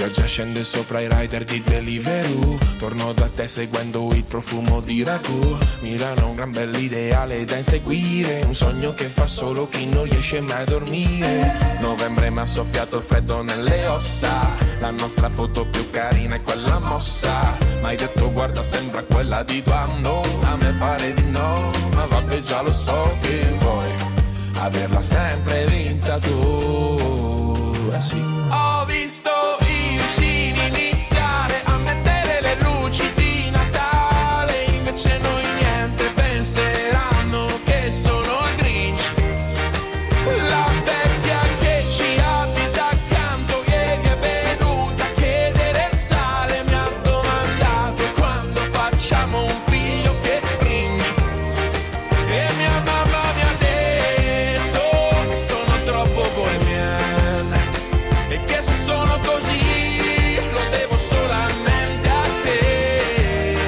pioggia scende sopra i rider di Deliveroo. Torno da te seguendo il profumo di ragù. Milano è un gran bell'ideale da inseguire, un sogno che fa solo chi non riesce mai a dormire. Novembre mi ha soffiato il freddo nelle ossa, la nostra foto più carina è quella mossa. Ma hai detto guarda sembra quella di quando, a me pare di no, ma vabbè già lo so che vuoi averla sempre vinta tu, sì. Ho visto i vicini iniziare a mettere le luci di Natale, invece noi niente, penseranno che sono il Grinch. La vecchia che ci abita accanto ieri è venuta a chiedere il sale, mi ha domandato quando facciamo un figlio che cringe. E mia mamma mi ha detto che sono troppo bohemian e che se sono così lo devo solamente a te.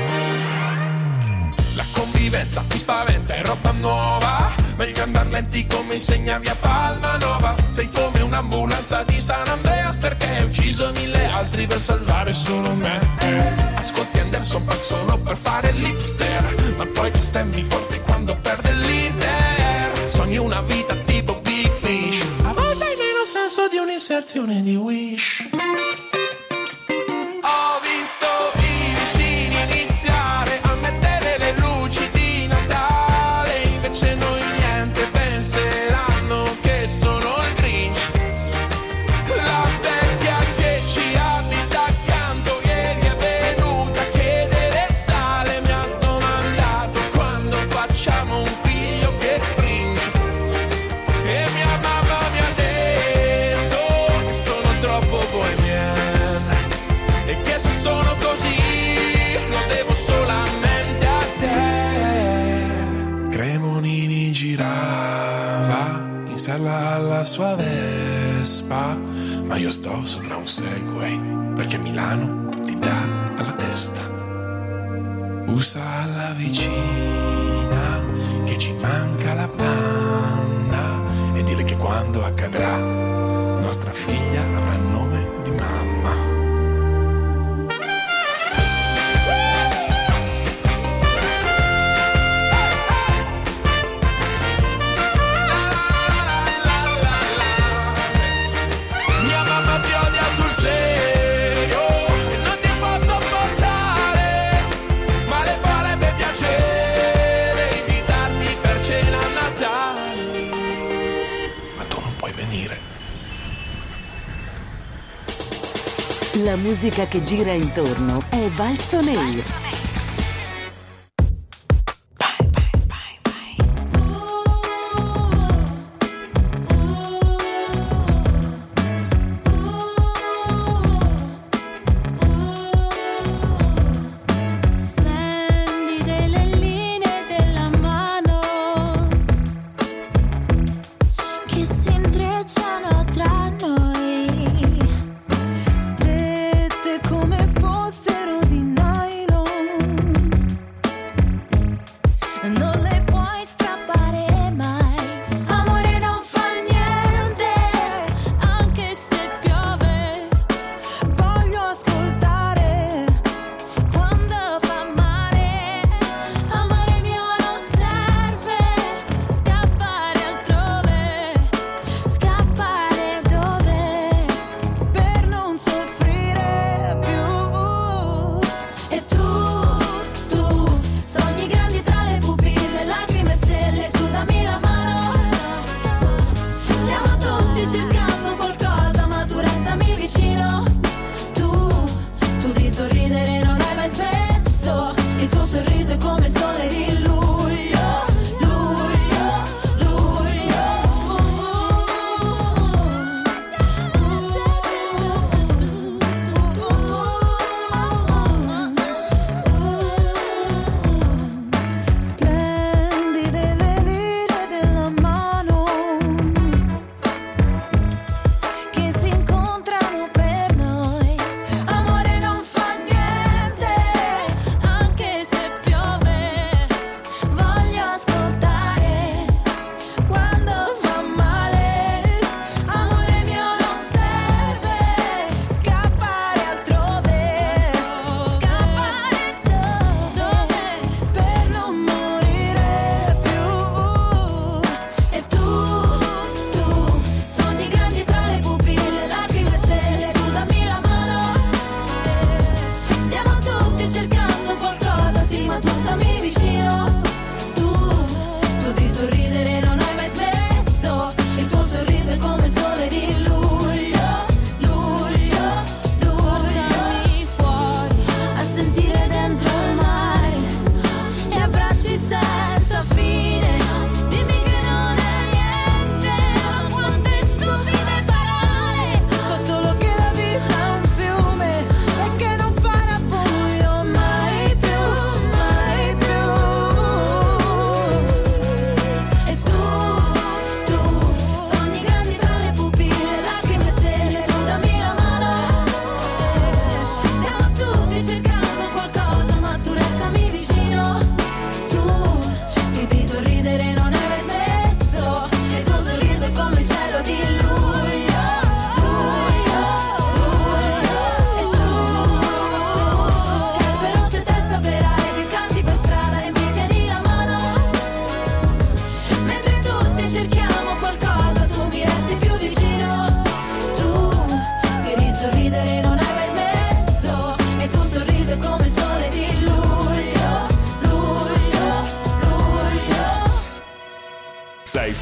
La convivenza mi spaventa, è roba nuova, meglio andar lenti come insegna via Palmanova. Sei come un'ambulanza di San Andreas perché hai ucciso 1000 altri per salvare solo me. Ascolti Anderson Paak solo per fare l'hipster, ma poi bestemmi forte quando perde l'Inter. Sogni una vita tipo Big Fish, a volte hai meno senso di un'inserzione di Wish. Ho visto i vicini iniziare a mettere le luci di Natale, invece noi niente, penseranno che sono il Grinch. La vecchia che ci abita accanto ieri è venuta a chiedere il sale, mi ha domandato quando facciamo un figlio che cringe. E mia mamma mi ha detto che sono troppo bohemian e che se sono così lo devo solamente a te. Cremonini girava in sella alla sua Vespa, ma io sto sopra un Segway perché Milano ti dà alla testa. Bussa alla vicina che ci manca la panna e dile che quando accadrà nostra figlia avrà il nome di mamma. Mia mamma ti odia sul serio e non ti può sopportare, ma le farebbe piacere invitarti per cena a Natale, ma tu non puoi venire. La musica che gira intorno è Valso Nero. Splendide le linee della mano che si intrecciano tra noi, strette come fossero di nylon.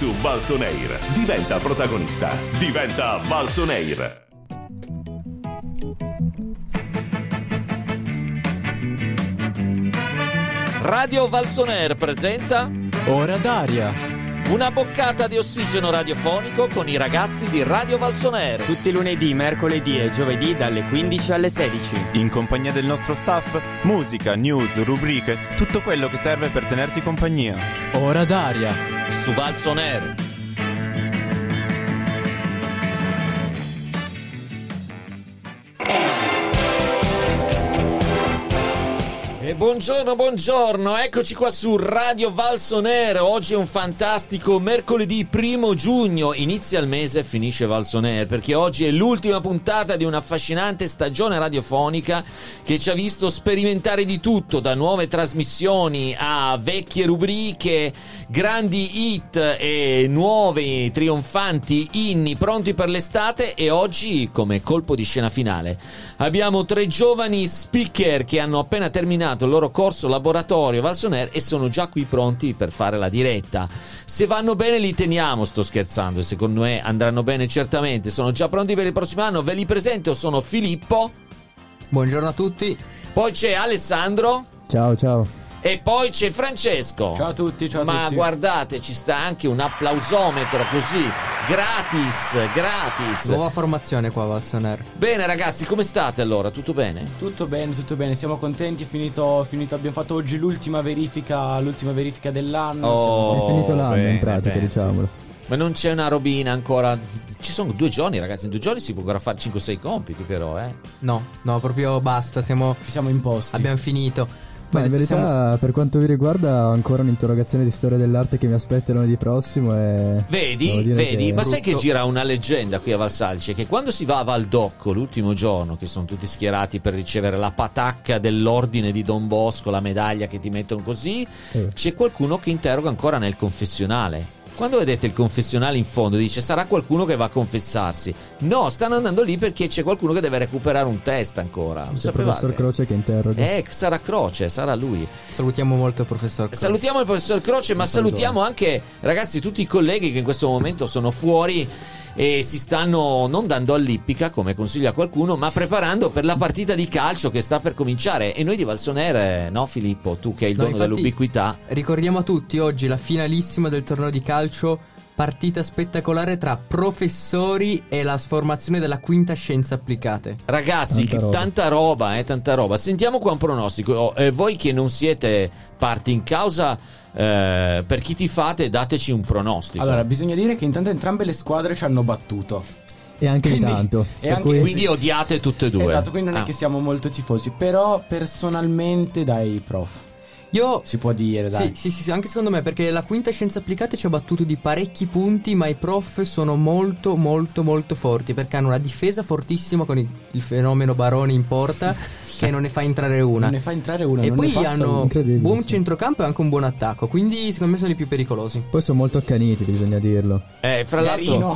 su Valson Air. Diventa protagonista. Diventa Valson Air. Radio Valson Air presenta Ora d'aria. una boccata di ossigeno radiofonico con i ragazzi di Radio Valson Air. Tutti i lunedì, mercoledì e giovedì dalle 15 alle 16. In compagnia del nostro staff, musica, news, rubriche, tutto quello che serve per tenerti compagnia. Ora d'aria. Su Valson Air. E buongiorno, eccoci qua su Radio Valson Air. Oggi è un fantastico mercoledì 1 giugno, inizia il mese e finisce Valson Air, perché oggi è l'ultima puntata di un'affascinante stagione radiofonica che ci ha visto sperimentare di tutto, da nuove trasmissioni a vecchie rubriche, grandi hit e nuovi trionfanti inni pronti per l'estate. E oggi, come colpo di scena finale, abbiamo 3 giovani speaker che hanno appena terminato il loro corso laboratorio Valson Air e sono già qui pronti per fare la diretta. Se vanno bene li teniamo, sto scherzando, e secondo me andranno bene certamente. Sono già pronti per il prossimo anno. Ve li presento, sono Filippo. Buongiorno a tutti. Poi c'è Alessandro. Ciao. E poi c'è Francesco. Ciao a tutti, ciao a tutti. Ma guardate, ci sta anche un applausometro così, gratis. Nuova formazione qua a Valson Air. Bene ragazzi, come state allora? Tutto bene? Tutto bene, siamo contenti, abbiamo fatto oggi l'ultima verifica dell'anno. È finito l'anno bene, in pratica, bene. diciamolo. Ma non c'è una robina ancora? Ci sono 2 giorni ragazzi, in 2 giorni si può ancora fare 5-6 compiti però, No, proprio basta, Ci siamo imposti. abbiamo finito. Ma in Adesso verità, per quanto vi riguarda, ho ancora un'interrogazione di storia dell'arte che mi aspetta lunedì prossimo e... Vedi? Ma sai che Brutto. gira una leggenda qui a Valsalce, che quando si va a Valdocco l'ultimo giorno, che sono tutti schierati per ricevere la patacca dell'ordine di Don Bosco, la medaglia che ti mettono così, c'è qualcuno che interroga ancora nel confessionale. Quando vedete il confessionale in fondo siete, sarà qualcuno che va a confessarsi. No, stanno andando lì perché c'è qualcuno che deve recuperare un test ancora. Lo C'è il professor sapevate? Croce che interroga. Sarà Croce, sarà lui. salutiamo molto il professor Croce. Salutiamo il professor Croce, ma salutiamo anche, ragazzi, tutti i colleghi che in questo momento sono fuori e si stanno non dando all'ippica, come consiglia qualcuno, ma preparando per la partita di calcio che sta per cominciare. E noi di Valson Air, no Filippo, tu che hai il No, dono infatti, dell'ubiquità. Ricordiamo a tutti oggi la finalissima del torneo di calcio, partita spettacolare tra professori e la formazione della quinta scienze applicate. Ragazzi, tanta roba. Sentiamo qua un pronostico. Voi che non siete parti in causa, per chi tifate, dateci un pronostico. Allora, bisogna dire che intanto entrambe le squadre ci hanno battuto. E anche Quindi- di tanto. e Per anche- cui- Quindi odiate tutte e due. Esatto, quindi non è che siamo molto tifosi. Però personalmente, dai, prof, Io si può dire, dai. Sì, anche secondo me, perché la quinta scienze applicate ci ha battuto di parecchi punti, ma i prof sono molto forti, perché hanno una difesa fortissima con il fenomeno Baroni in porta che non ne fa entrare una. Non ne fa entrare una. E non poi ne passa hanno una. Incredibile, buon sì. centrocampo e anche un buon attacco, quindi secondo me sono i più pericolosi. Poi sono molto accaniti, bisogna dirlo. Fra l'altro,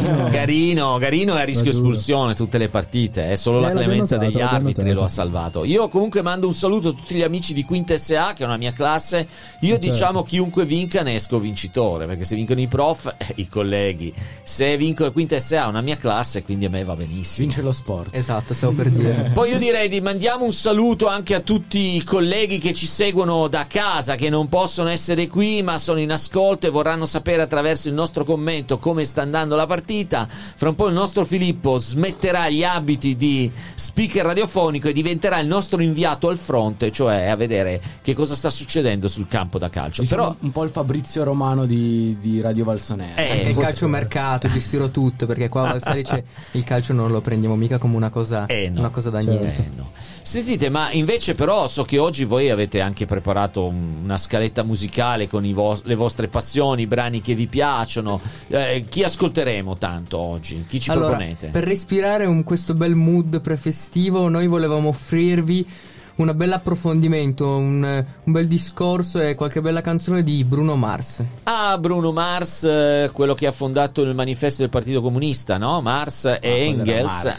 Garino. Garino è a rischio Ma giuro. espulsione tutte le partite. È solo la l'abbiamo clemenza notato, degli l'abbiamo arbitri notato. lo ha salvato. Io comunque mando un saluto a tutti gli amici di Quinta SA, che è una mia classe. Io diciamo chiunque vinca ne esco vincitore, perché se vincono i prof, i colleghi. Se vinco Quinta SA, una mia classe, quindi a me va benissimo. Vince lo sport. Esatto, stavo per dire. Poi io direi di mandiamo un saluto anche a tutti i colleghi che ci seguono da casa, che non possono essere qui ma sono in ascolto e vorranno sapere attraverso il nostro commento come sta andando la partita. Fra un po' il nostro Filippo smetterà gli abiti di speaker radiofonico e diventerà il nostro inviato al fronte, cioè a vedere che cosa sta succedendo sul campo da calcio. Diciamo Però un po' il Fabrizio Romano di Radio Valson Air. Anche il calcio mercato, gestirò tutto, perché qua a Valsalice il calcio non lo prendiamo mica come una cosa, no. una cosa da niente. No. Sentite, ma invece però so che oggi voi avete anche preparato una scaletta musicale con le vostre passioni, i brani che vi piacciono. Chi ascolteremo tanto oggi? Chi ci proponete? Per respirare questo bel mood prefestivo, noi volevamo offrirvi un bel approfondimento, un bel discorso e qualche bella canzone di Bruno Mars. Ah, Bruno Mars, quello che ha fondato il manifesto del Partito Comunista, no? Mars e Engels.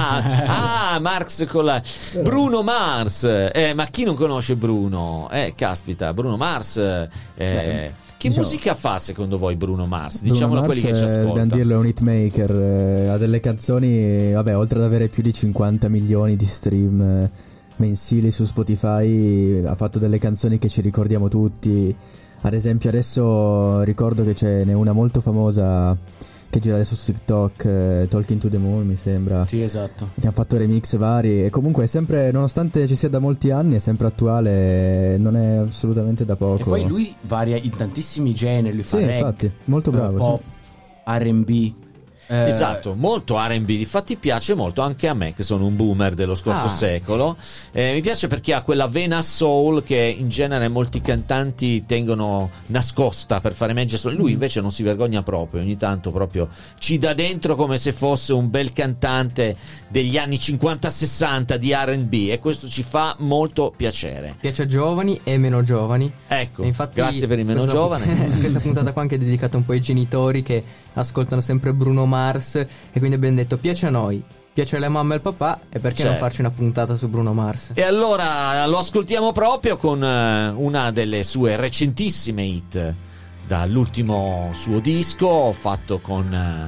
Marx con la... Bruno Mars. Ma chi non conosce Bruno? Caspita, Bruno Mars Che diciamo, musica fa secondo voi Bruno Mars? Bruno Diciamolo a Mars, quelli che ci ascoltano. dobbiamo dirlo, è un hitmaker, ha delle canzoni, vabbè, oltre ad avere più di 50 milioni di stream mensili su Spotify, ha fatto delle canzoni che ci ricordiamo tutti. Ad esempio adesso ricordo che ce n'è una molto famosa che gira adesso su TikTok, Talking to the Moon mi sembra. Sì, esatto. Che hanno fatto remix vari e comunque è sempre, nonostante ci sia da molti anni, è sempre attuale, non è assolutamente da poco. E poi lui varia in tantissimi generi, lui fa sì, rap, infatti, molto bravo, pop, R&B. Esatto, molto R&B, difatti piace molto anche a me che sono un boomer dello scorso secolo. Mi piace perché ha quella vena soul che in genere molti cantanti tengono nascosta per fare meglio. Lui invece non si vergogna proprio, ogni tanto proprio ci dà dentro come se fosse un bel cantante degli anni 50-60 di R&B, e questo ci fa molto piacere. Piace a giovani e meno giovani. Ecco, e infatti grazie per il meno giovane. Questa puntata qua anche è dedicata un po' ai genitori che ascoltano sempre Bruno Mars, e quindi abbiamo detto piace a noi, piace alla mamma e al papà, e perché non farci una puntata su Bruno Mars? E allora lo ascoltiamo proprio con una delle sue recentissime hit dall'ultimo suo disco, fatto con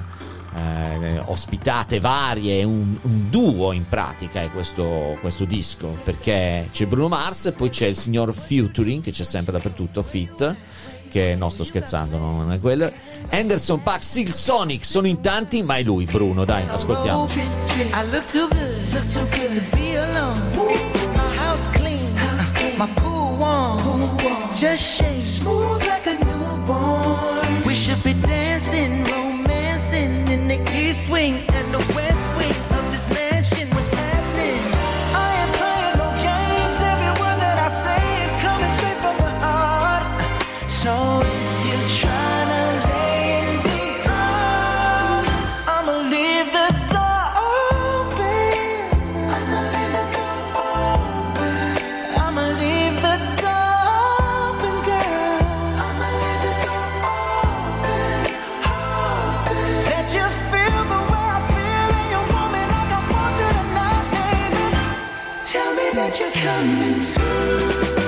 ospitate varie, un duo in pratica è questo disco, perché c'è Bruno Mars e poi c'è il signor Featuring che c'è sempre dappertutto, Fit, che no, sto scherzando, non è quello. Anderson .Paak, Silk Sonic, sono in tanti, ma è lui Bruno, dai, ascoltiamo. I look too good to be alone. My house clean, my pool warm, just shake smooth like a newborn. We should be dancing, romancing in the east wing and the west wing of this mansion. What's happening? I ain't playing no games. Every word that I say is coming straight from the heart. So if you're trying to lay in these arms, I'ma leave the door open. I'ma leave the door open. I'ma leave the door open, girl. I'ma leave the door open, open. Let you feel the way I feel, and you want me like I want you tonight, baby. Tell me that you're coming through.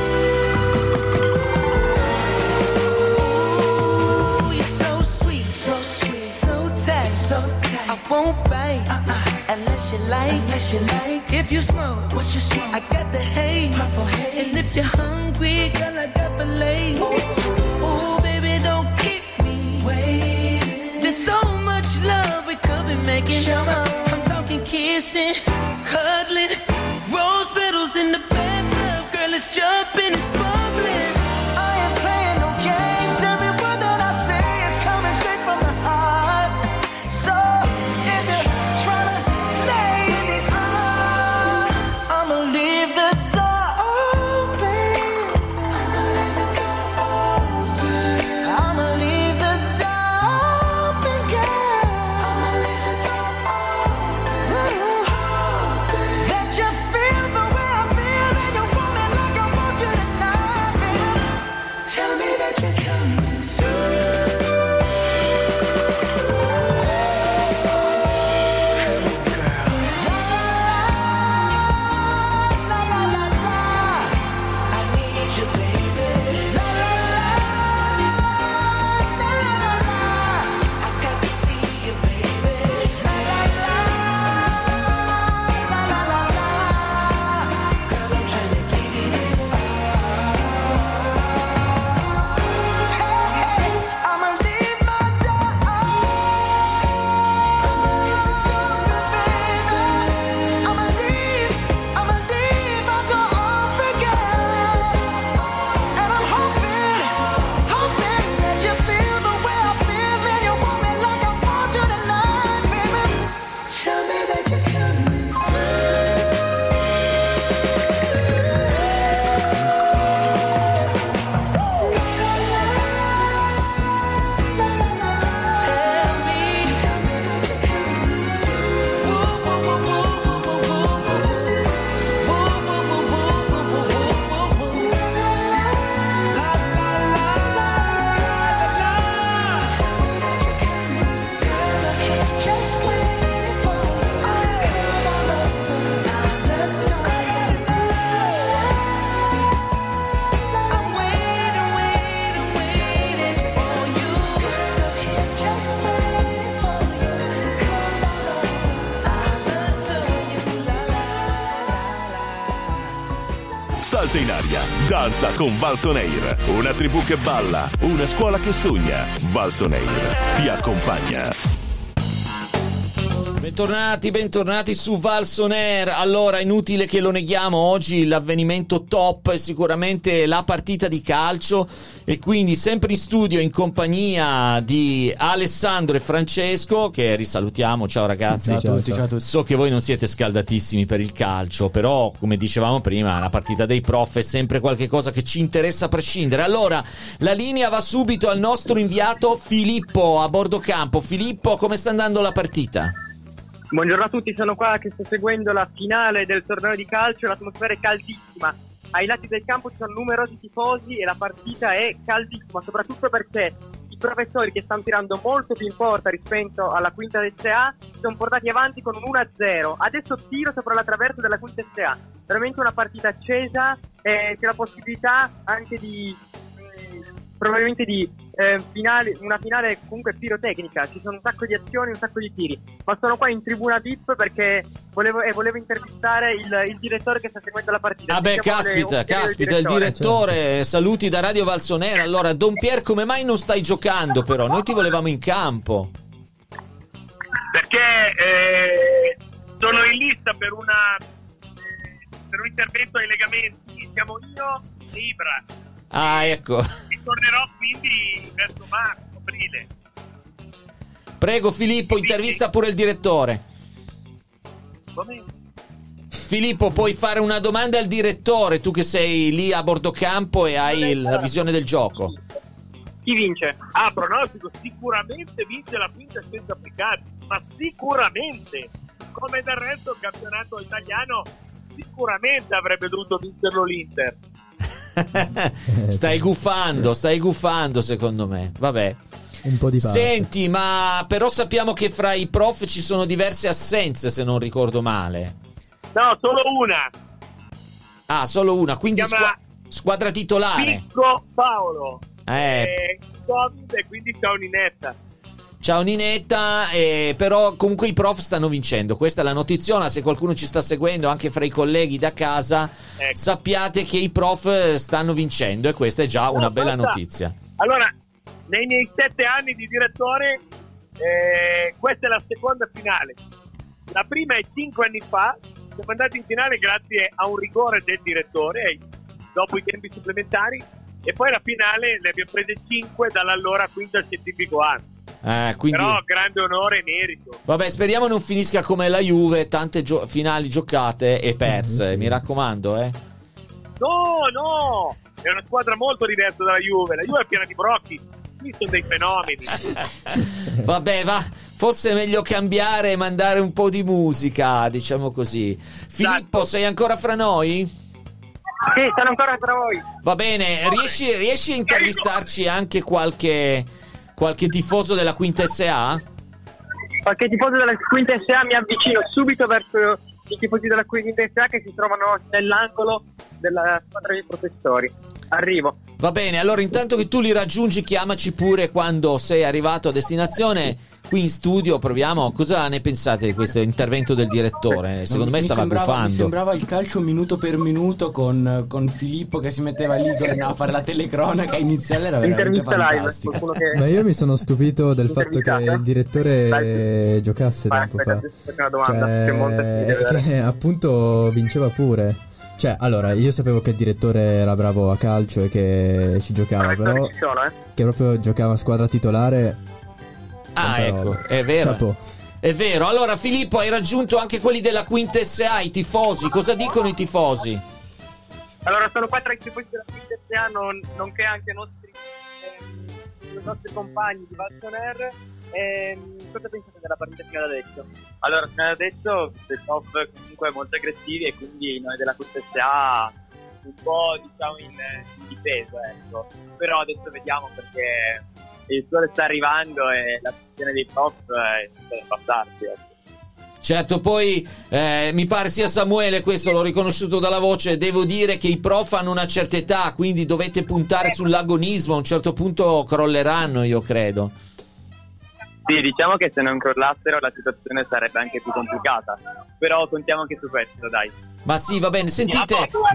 I won't bite unless you like. If you smoke, what you smoke? I got the haze. And if you're hungry, girl, I got fillets. Oh, baby, don't keep me waiting. There's so much love we could be making. I'm talking kissing, cuddling, rose petals in the bathtub. Girl, it's jumping, it's bubbling. I ain't playing no games. Every word that I say is coming straight from the heart. So if you're trying to lay in these arms, I'ma leave the door open. I'ma leave the door open. I'ma leave the door open, girl. I'ma leave the door open. Let you feel the way I feel, and you want me like I want salta in aria, danza con Valsonair. Una tribù che balla, una scuola che sogna. Valsonair ti accompagna. Bentornati su Valsonair. Allora, inutile che lo neghiamo, oggi l'avvenimento top è sicuramente la partita di calcio, e quindi sempre in studio in compagnia di Alessandro e Francesco, che risalutiamo. Ciao ragazzi. Ciao a tutti. So che voi non siete scaldatissimi per il calcio, però come dicevamo prima, la partita dei prof è sempre qualche cosa che ci interessa a prescindere. Allora, la linea va subito al nostro inviato Filippo a bordo campo. Filippo, come sta andando la partita? Buongiorno a tutti, sono qua che sto seguendo la finale del torneo di calcio. L'atmosfera è caldissima, ai lati del campo ci sono numerosi tifosi e la partita è caldissima, soprattutto perché i professori, che stanno tirando molto più in porta rispetto alla quinta SA, sono portati avanti con un 1-0. Adesso tiro sopra la traversa della quinta SA, veramente una partita accesa, c'è la possibilità anche di probabilmente di una finale comunque pirotecnica. Ci sono un sacco di azioni, un sacco di tiri, ma sono qua in tribuna VIP perché volevo intervistare il direttore che sta seguendo la partita. Caspita, il direttore. Saluti da Radio Valsonair. Allora, Don Pier, come mai non stai giocando però? Noi ti volevamo in campo. Perché sono in lista per un intervento ai legamenti. Siamo io e Ibra. Ah, ecco. Tornerò quindi verso marzo, aprile. Prego Filippo, intervista pure il direttore. Come? Filippo, puoi fare una domanda al direttore, tu che sei lì a bordo campo e hai la visione del gioco. Chi vince? Ah, pronostico, sicuramente vince la quinta senza applicati, ma sicuramente. Come del resto il campionato italiano sicuramente avrebbe dovuto vincerlo l'Inter. Stai gufando secondo me. Vabbè, un po' di parte. Senti, ma però sappiamo che fra i prof ci sono diverse assenze, se non ricordo male. No, solo una. Ah, solo una, quindi squadra titolare. Picco Paolo Covid, e quindi ciao Ninetta. Ciao Ninetta, però comunque i prof stanno vincendo, questa è la notiziola. Se qualcuno ci sta seguendo anche fra i colleghi da casa, ecco, sappiate che i prof stanno vincendo, e questa è già una bella notizia. Allora, nei miei 7 anni di direttore, questa è la seconda finale. La prima è 5 anni fa, siamo andati in finale grazie a un rigore del direttore dopo i tempi supplementari, e poi la finale le abbiamo prese 5 dall'allora quinto al scientifico anno. Quindi... Però grande onore e merito. Vabbè, speriamo non finisca come la Juve, tante finali giocate e perse, mi raccomando, No, è una squadra molto diversa dalla Juve. La Juve è piena di brocchi, qui sono dei fenomeni. Vabbè, forse è meglio cambiare e mandare un po' di musica, diciamo così. Filippo, sei ancora fra noi? Sì, sono ancora tra voi. Va bene, riesci a intervistarci anche qualche tifoso della Quinta SA? Qualche tifoso della Quinta SA, mi avvicino subito verso i tifosi della Quinta SA che si trovano nell'angolo della squadra dei professori. Arrivo. Va bene, allora intanto che tu li raggiungi, chiamaci pure quando sei arrivato a destinazione. Qui in studio proviamo. Cosa ne pensate di questo intervento del direttore? Secondo me stava gufando. Mi sembrava il calcio minuto per minuto con Filippo che si metteva lì a fare la telecronaca iniziale. Era veramente fantastica. Ma io mi sono stupito del fatto che il direttore giocasse tempo fa. Che appunto vinceva pure. Cioè, allora, io sapevo che il direttore era bravo a calcio e che ci giocava, però che proprio giocava a squadra titolare. Ah, ecco, è vero. Chapeau. È vero. Allora, Filippo, hai raggiunto anche quelli della Quinta SA, i tifosi. Cosa dicono i tifosi? Allora, sono qua tra i tifosi della Quinta SA, nonché anche i nostri compagni di Valsonair. Cosa pensate della partita fino ad adesso? Allora, fino ad adesso il top comunque molto aggressivi, e quindi noi della Quinta SA un po' diciamo in difesa, ecco. Però adesso vediamo, perché il sole sta arrivando e la posizione dei prof è da passarsi, ecco. Certo, poi mi pare sia Samuele, questo l'ho riconosciuto dalla voce. Devo dire che i prof hanno una certa età, quindi dovete puntare sull'agonismo. A un certo punto crolleranno, io credo. Sì, diciamo che se non crollassero la situazione sarebbe anche più complicata, però contiamo anche su questo, dai. Ma sì, va bene, sentite,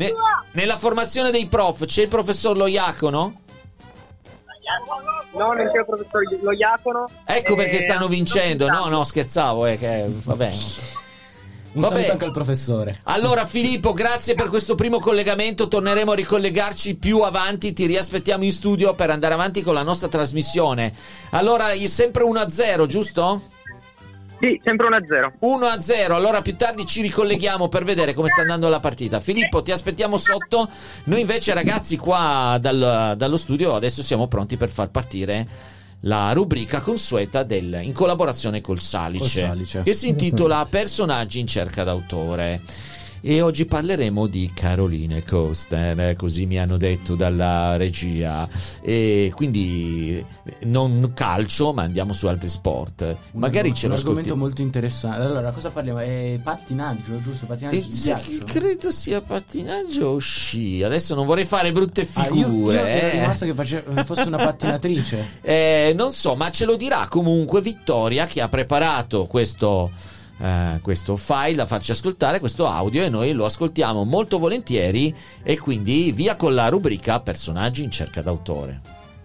nella formazione dei prof c'è il professor Loiacono? No, non c'è il professor Loiacono. Ecco perché stanno vincendo. No, scherzavo, vabbè. Un saluto anche al professore. Allora Filippo, grazie per questo primo collegamento. Torneremo a ricollegarci più avanti. Ti riaspettiamo in studio per andare avanti con la nostra trasmissione. Allora, sempre 1-0, giusto? Sì, sempre 1-0. 1-0, allora più tardi ci ricolleghiamo per vedere come sta andando la partita. Filippo, ti aspettiamo sotto. Noi invece, ragazzi, qua dallo studio adesso siamo pronti per far partire la rubrica consueta in collaborazione col Salice, che si intitola Personaggi in cerca d'autore. E oggi parleremo di Caroline Costner, così mi hanno detto dalla regia, e quindi non calcio, ma andiamo su altri sport. Magari ce lo un argomento molto interessante. Allora, cosa parliamo? È pattinaggio, giusto? Pattinaggio di ghiaccio? Credo sia pattinaggio o sci. Adesso non vorrei fare brutte figure. Io ero rimasto che fosse una pattinatrice. Non so, ma ce lo dirà comunque Vittoria, che ha preparato questo file da farci ascoltare, questo audio, e noi lo ascoltiamo molto volentieri. E quindi via con la rubrica Personaggi in cerca d'autore.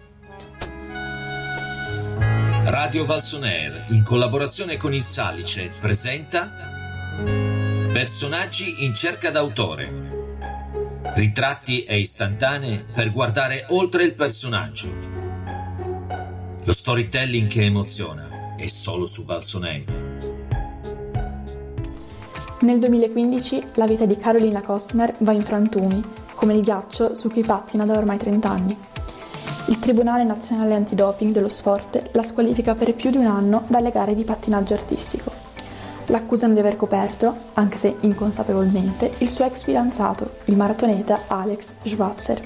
Radio Valsoner, in collaborazione con il Salice, presenta Personaggi in cerca d'autore. Ritratti e istantanee per guardare oltre il personaggio. Lo storytelling che emoziona è solo su Valsoner. Nel 2015 la vita di Carolina Costner va in frantumi, come il ghiaccio su cui pattina da ormai 30 anni. Il Tribunale Nazionale Antidoping dello Sport la squalifica per più di un anno dalle gare di pattinaggio artistico. L'accusano di aver coperto, anche se inconsapevolmente, il suo ex fidanzato, il maratoneta Alex Schwarzer.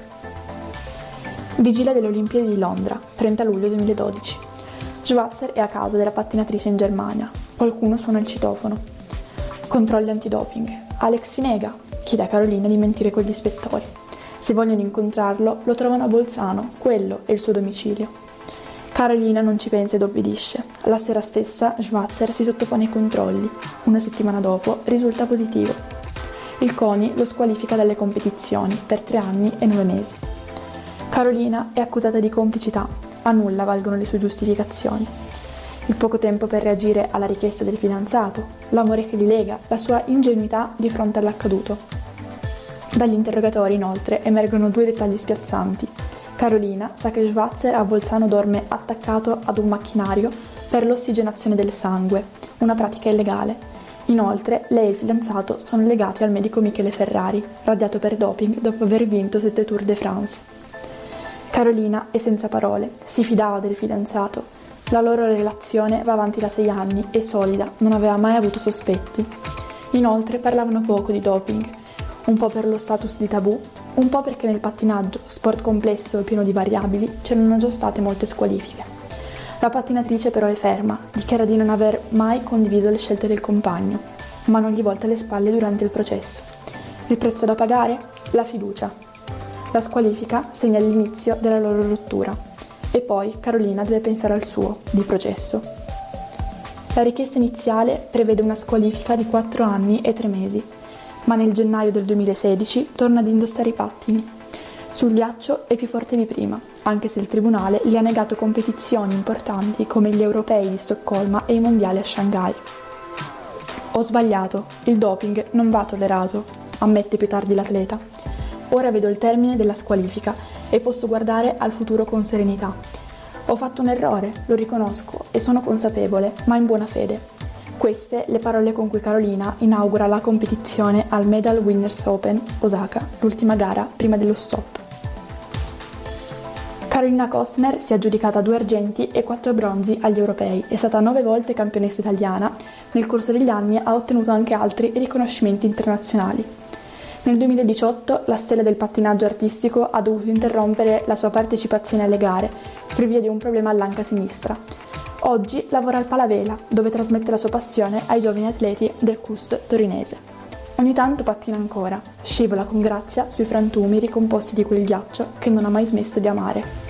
Vigilia delle Olimpiadi di Londra, 30 luglio 2012. Schwarzer è a casa della pattinatrice in Germania. Qualcuno suona il citofono. Controlli antidoping. Alex si nega, chiede a Carolina di mentire con gli ispettori. Se vogliono incontrarlo, lo trovano a Bolzano, quello è il suo domicilio. Carolina non ci pensa ed obbedisce. La sera stessa Schwarzer si sottopone ai controlli. Una settimana dopo risulta positivo. Il CONI lo squalifica dalle competizioni per 3 anni e 9 mesi. Carolina è accusata di complicità. A nulla valgono le sue giustificazioni. Il poco tempo per reagire alla richiesta del fidanzato, l'amore che li lega, la sua ingenuità di fronte all'accaduto. Dagli interrogatori, inoltre, emergono 2 dettagli spiazzanti. Carolina sa che Schwarzer a Bolzano dorme attaccato ad un macchinario per l'ossigenazione del sangue, una pratica illegale. Inoltre, lei e il fidanzato sono legati al medico Michele Ferrari, radiato per doping dopo aver vinto 7 Tour de France. Carolina è senza parole, si fidava del fidanzato. La loro relazione va avanti da 6 anni, è solida, non aveva mai avuto sospetti. Inoltre parlavano poco di doping, un po' per lo status di tabù, un po' perché nel pattinaggio, sport complesso e pieno di variabili, c'erano già state molte squalifiche. La pattinatrice però è ferma, dichiara di non aver mai condiviso le scelte del compagno, ma non gli volta le spalle durante il processo. Il prezzo da pagare? La fiducia. La squalifica segna l'inizio della loro rottura. E poi Carolina deve pensare al suo, di processo. La richiesta iniziale prevede una squalifica di 4 anni e 3 mesi, ma nel gennaio del 2016 torna ad indossare i pattini. Sul ghiaccio è più forte di prima, anche se il tribunale gli ha negato competizioni importanti come gli europei di Stoccolma e i mondiali a Shanghai. Ho sbagliato, il doping non va tollerato, ammette più tardi l'atleta. Ora vedo il termine della squalifica e posso guardare al futuro con serenità. Ho fatto un errore, lo riconosco e sono consapevole, ma in buona fede. Queste le parole con cui Carolina inaugura la competizione al Medal Winners Open Osaka, l'ultima gara prima dello stop. Carolina Costner si è aggiudicata 2 argenti e 4 bronzi agli europei, è stata 9 volte campionessa italiana, nel corso degli anni ha ottenuto anche altri riconoscimenti internazionali. Nel 2018 la stella del pattinaggio artistico ha dovuto interrompere la sua partecipazione alle gare per via di un problema all'anca sinistra. Oggi lavora al Palavela, dove trasmette la sua passione ai giovani atleti del CUS torinese. Ogni tanto pattina ancora, scivola con grazia sui frantumi ricomposti di quel ghiaccio che non ha mai smesso di amare.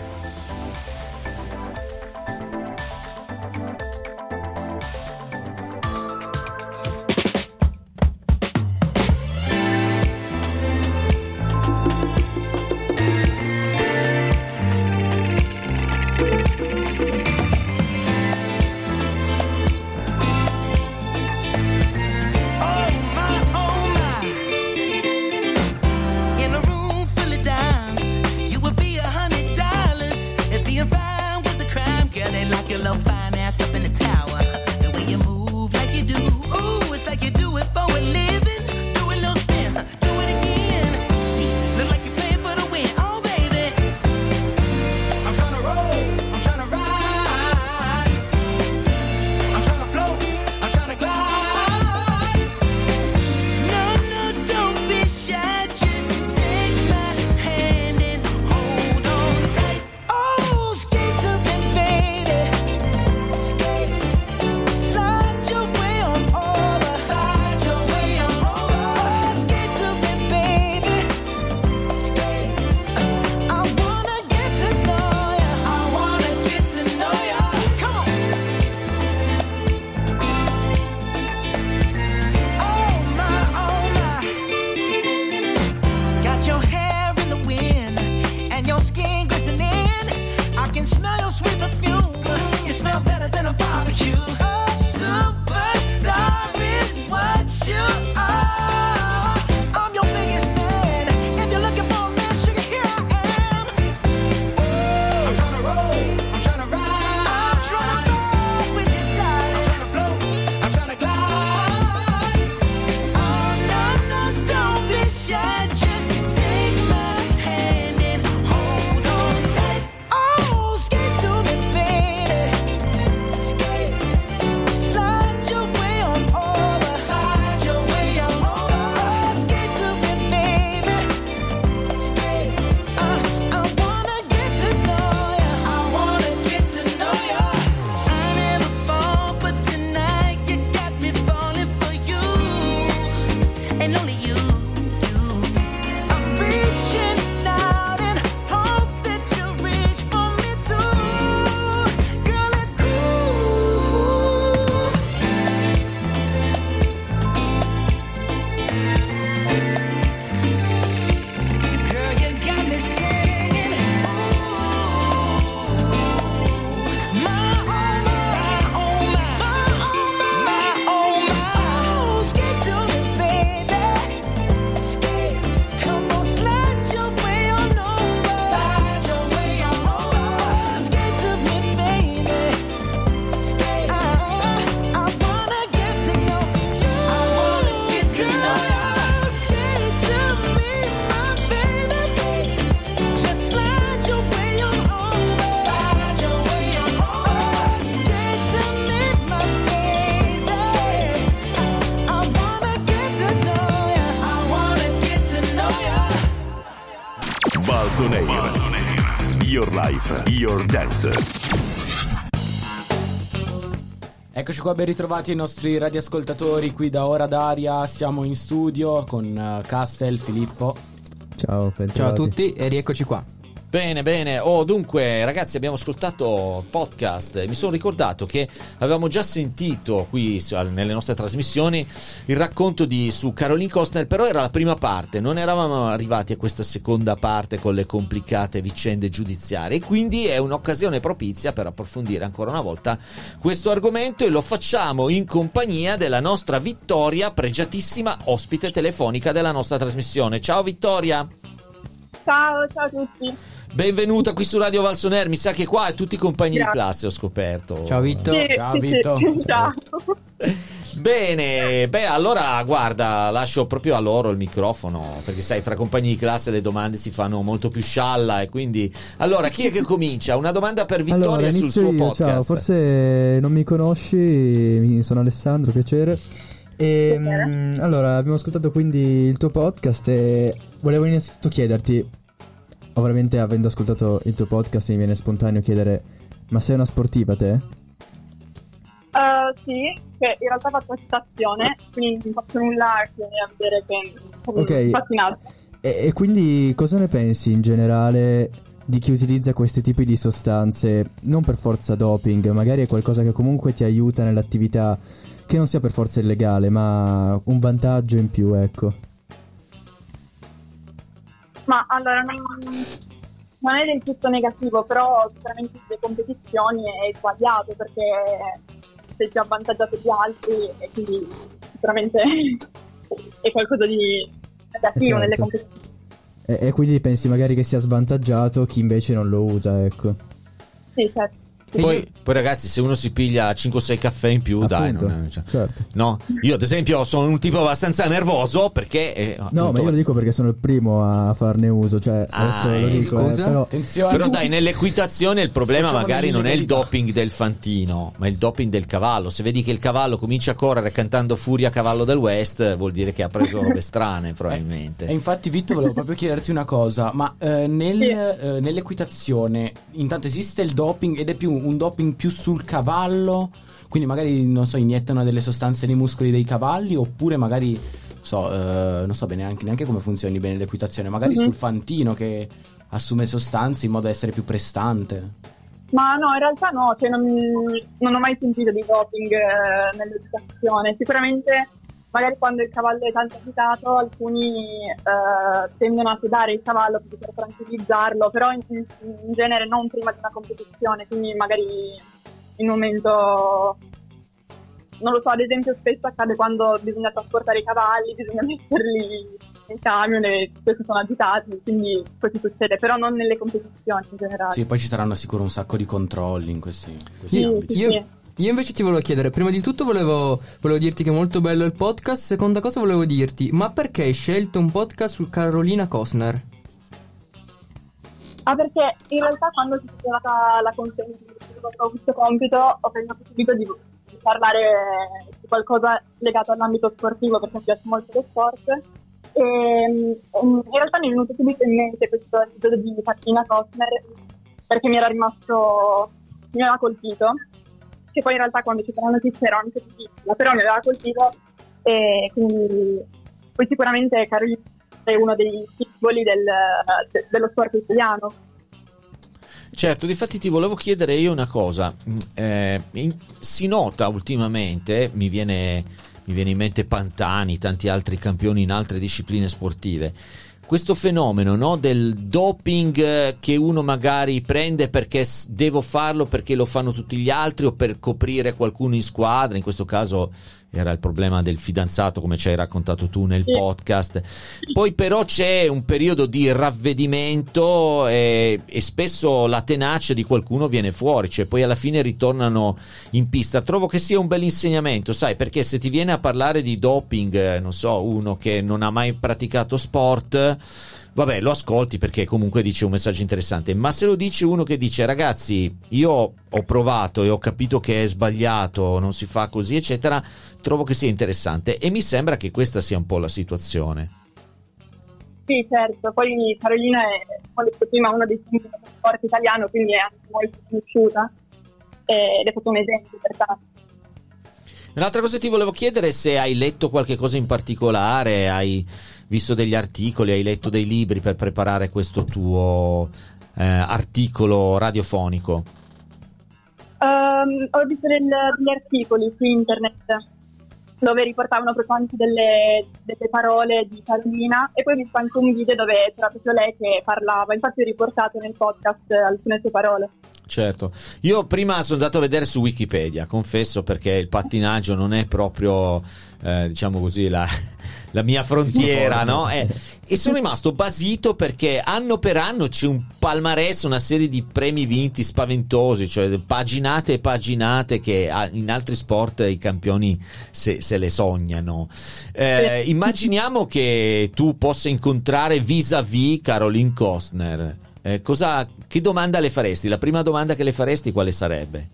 Valso Nair. Your life, your dance. Eccoci qua, ben ritrovati ai nostri radioascoltatori qui da Ora d'Aria. Siamo in studio con Castel, Filippo. Ciao, ciao a tutti e rieccoci qua. Bene, bene. Dunque, ragazzi, abbiamo ascoltato podcast e mi sono ricordato che avevamo già sentito qui nelle nostre trasmissioni il racconto su Caroline Costner, però era la prima parte, non eravamo arrivati a questa seconda parte con le complicate vicende giudiziarie, e quindi è un'occasione propizia per approfondire ancora una volta questo argomento, e lo facciamo in compagnia della nostra Vittoria, pregiatissima ospite telefonica della nostra trasmissione. Ciao Vittoria! Ciao a tutti. Benvenuta qui su Radio Valso Nair. Mi sa che qua è tutti i compagni di classe, ho scoperto. Ciao Vitto. Sì, ciao Vitto. Ciao. Bene, allora guarda, lascio proprio a loro il microfono, perché sai, fra compagni di classe le domande si fanno molto più scialla, e quindi allora chi è che comincia? Una domanda per Vittoria allora, sul suo io. podcast. Ciao, forse non mi conosci, sono Alessandro, piacere. Allora, abbiamo ascoltato quindi il tuo podcast e volevo innanzitutto chiederti, ovviamente avendo ascoltato il tuo podcast mi viene spontaneo chiedere, ma sei una sportiva te? Sì, che in realtà faccio equitazione, quindi non faccio nulla che a vedere che Ok. fascinato. E quindi cosa ne pensi in generale di chi utilizza questi tipi di sostanze? Non per forza doping, magari è qualcosa che comunque ti aiuta nell'attività, che non sia per forza illegale, ma un vantaggio in più, ecco. Ma allora non è del tutto negativo, però sicuramente le competizioni è sbagliato perché sei più avvantaggiato di altri e quindi sicuramente è qualcosa di negativo nelle competizioni. E quindi pensi magari che sia svantaggiato chi invece non lo usa, ecco. Sì, certo. Poi ragazzi, se uno si piglia 5-6 caffè in più, Appunto, dai, certo. no? Io ad esempio sono un tipo abbastanza nervoso perché No, ma io lo dico perché sono il primo a farne uso, cioè adesso lo dico, però... Però dai, nell'equitazione il problema Facciamo magari non è il l'illegalità. doping del fantino, ma il doping del cavallo. Se vedi che il cavallo comincia a correre cantando Furia cavallo del West, vuol dire che ha preso robe strane probabilmente. E infatti Vitto, volevo proprio chiederti una cosa, ma nell'equitazione intanto esiste il doping ed è più un doping più sul cavallo, quindi magari non so, iniettano delle sostanze nei muscoli dei cavalli, oppure magari non so bene neanche come funzioni bene l'equitazione, magari sul fantino che assume sostanze in modo da essere più prestante. Ma no, in realtà no, cioè non ho mai sentito di doping nell'educazione. Sicuramente magari quando il cavallo è tanto agitato alcuni tendono a sedare il cavallo per tranquillizzarlo, però in genere non prima di una competizione, quindi magari in un momento, non lo so, ad esempio spesso accade quando bisogna trasportare i cavalli, bisogna metterli in camion e questi sono agitati, quindi così succede, però non nelle competizioni in generale. Sì, poi ci saranno sicuro un sacco di controlli in questi ambiti. Io invece ti volevo chiedere, prima di tutto volevo dirti che è molto bello il podcast, seconda cosa volevo dirti, ma perché hai scelto un podcast su Caroline Costner? Perché in realtà quando si è stata la consegna di questo compito ho pensato subito di parlare di qualcosa legato all'ambito sportivo perché mi piace molto lo sport e in realtà mi è venuto subito in mente questo episodio di Caroline Costner perché mi aveva colpito, che poi in realtà quando ci sarà la notizia ero anche più piccola, però mi aveva colpito e quindi poi sicuramente Caroline è uno dei simboli dello sport italiano. Certo, difatti ti volevo chiedere io una cosa, si nota ultimamente, mi viene in mente Pantani, tanti altri campioni in altre discipline sportive, questo fenomeno, no, del doping che uno magari prende perché devo farlo perché lo fanno tutti gli altri o per coprire qualcuno in squadra, in questo caso era il problema del fidanzato come ci hai raccontato tu nel podcast. Poi però c'è un periodo di ravvedimento e spesso la tenacia di qualcuno viene fuori, cioè poi alla fine ritornano in pista. Trovo che sia un bel insegnamento, sai, perché se ti viene a parlare di doping, non so, uno che non ha mai praticato sport, vabbè, lo ascolti perché comunque dice un messaggio interessante, ma se lo dice uno che dice ragazzi io ho provato e ho capito che è sbagliato, non si fa così eccetera, trovo che sia interessante e mi sembra che questa sia un po' la situazione. Sì, certo, poi Carolina è come ho detto prima, uno dei simboli dello sport italiano, quindi è anche molto conosciuta ed è stato un esempio per tanti. Un'altra cosa ti volevo chiedere, se hai letto qualche cosa in particolare, hai visto degli articoli, hai letto dei libri per preparare questo tuo articolo radiofonico. Ho visto degli articoli su internet dove riportavano proprio anche delle parole di Carolina, e poi ho visto anche un video dove c'era proprio lei che parlava, infatti ho riportato nel podcast alcune sue parole. Certo, io prima sono andato a vedere su Wikipedia, confesso, perché il pattinaggio non è proprio diciamo così la mia frontiera, no? E sono rimasto basito perché anno per anno c'è un palmarès, una serie di premi vinti spaventosi, cioè paginate e paginate che in altri sport i campioni se le sognano. Immaginiamo che tu possa incontrare vis-à-vis Caroline Costner. Che domanda le faresti? La prima domanda che le faresti quale sarebbe?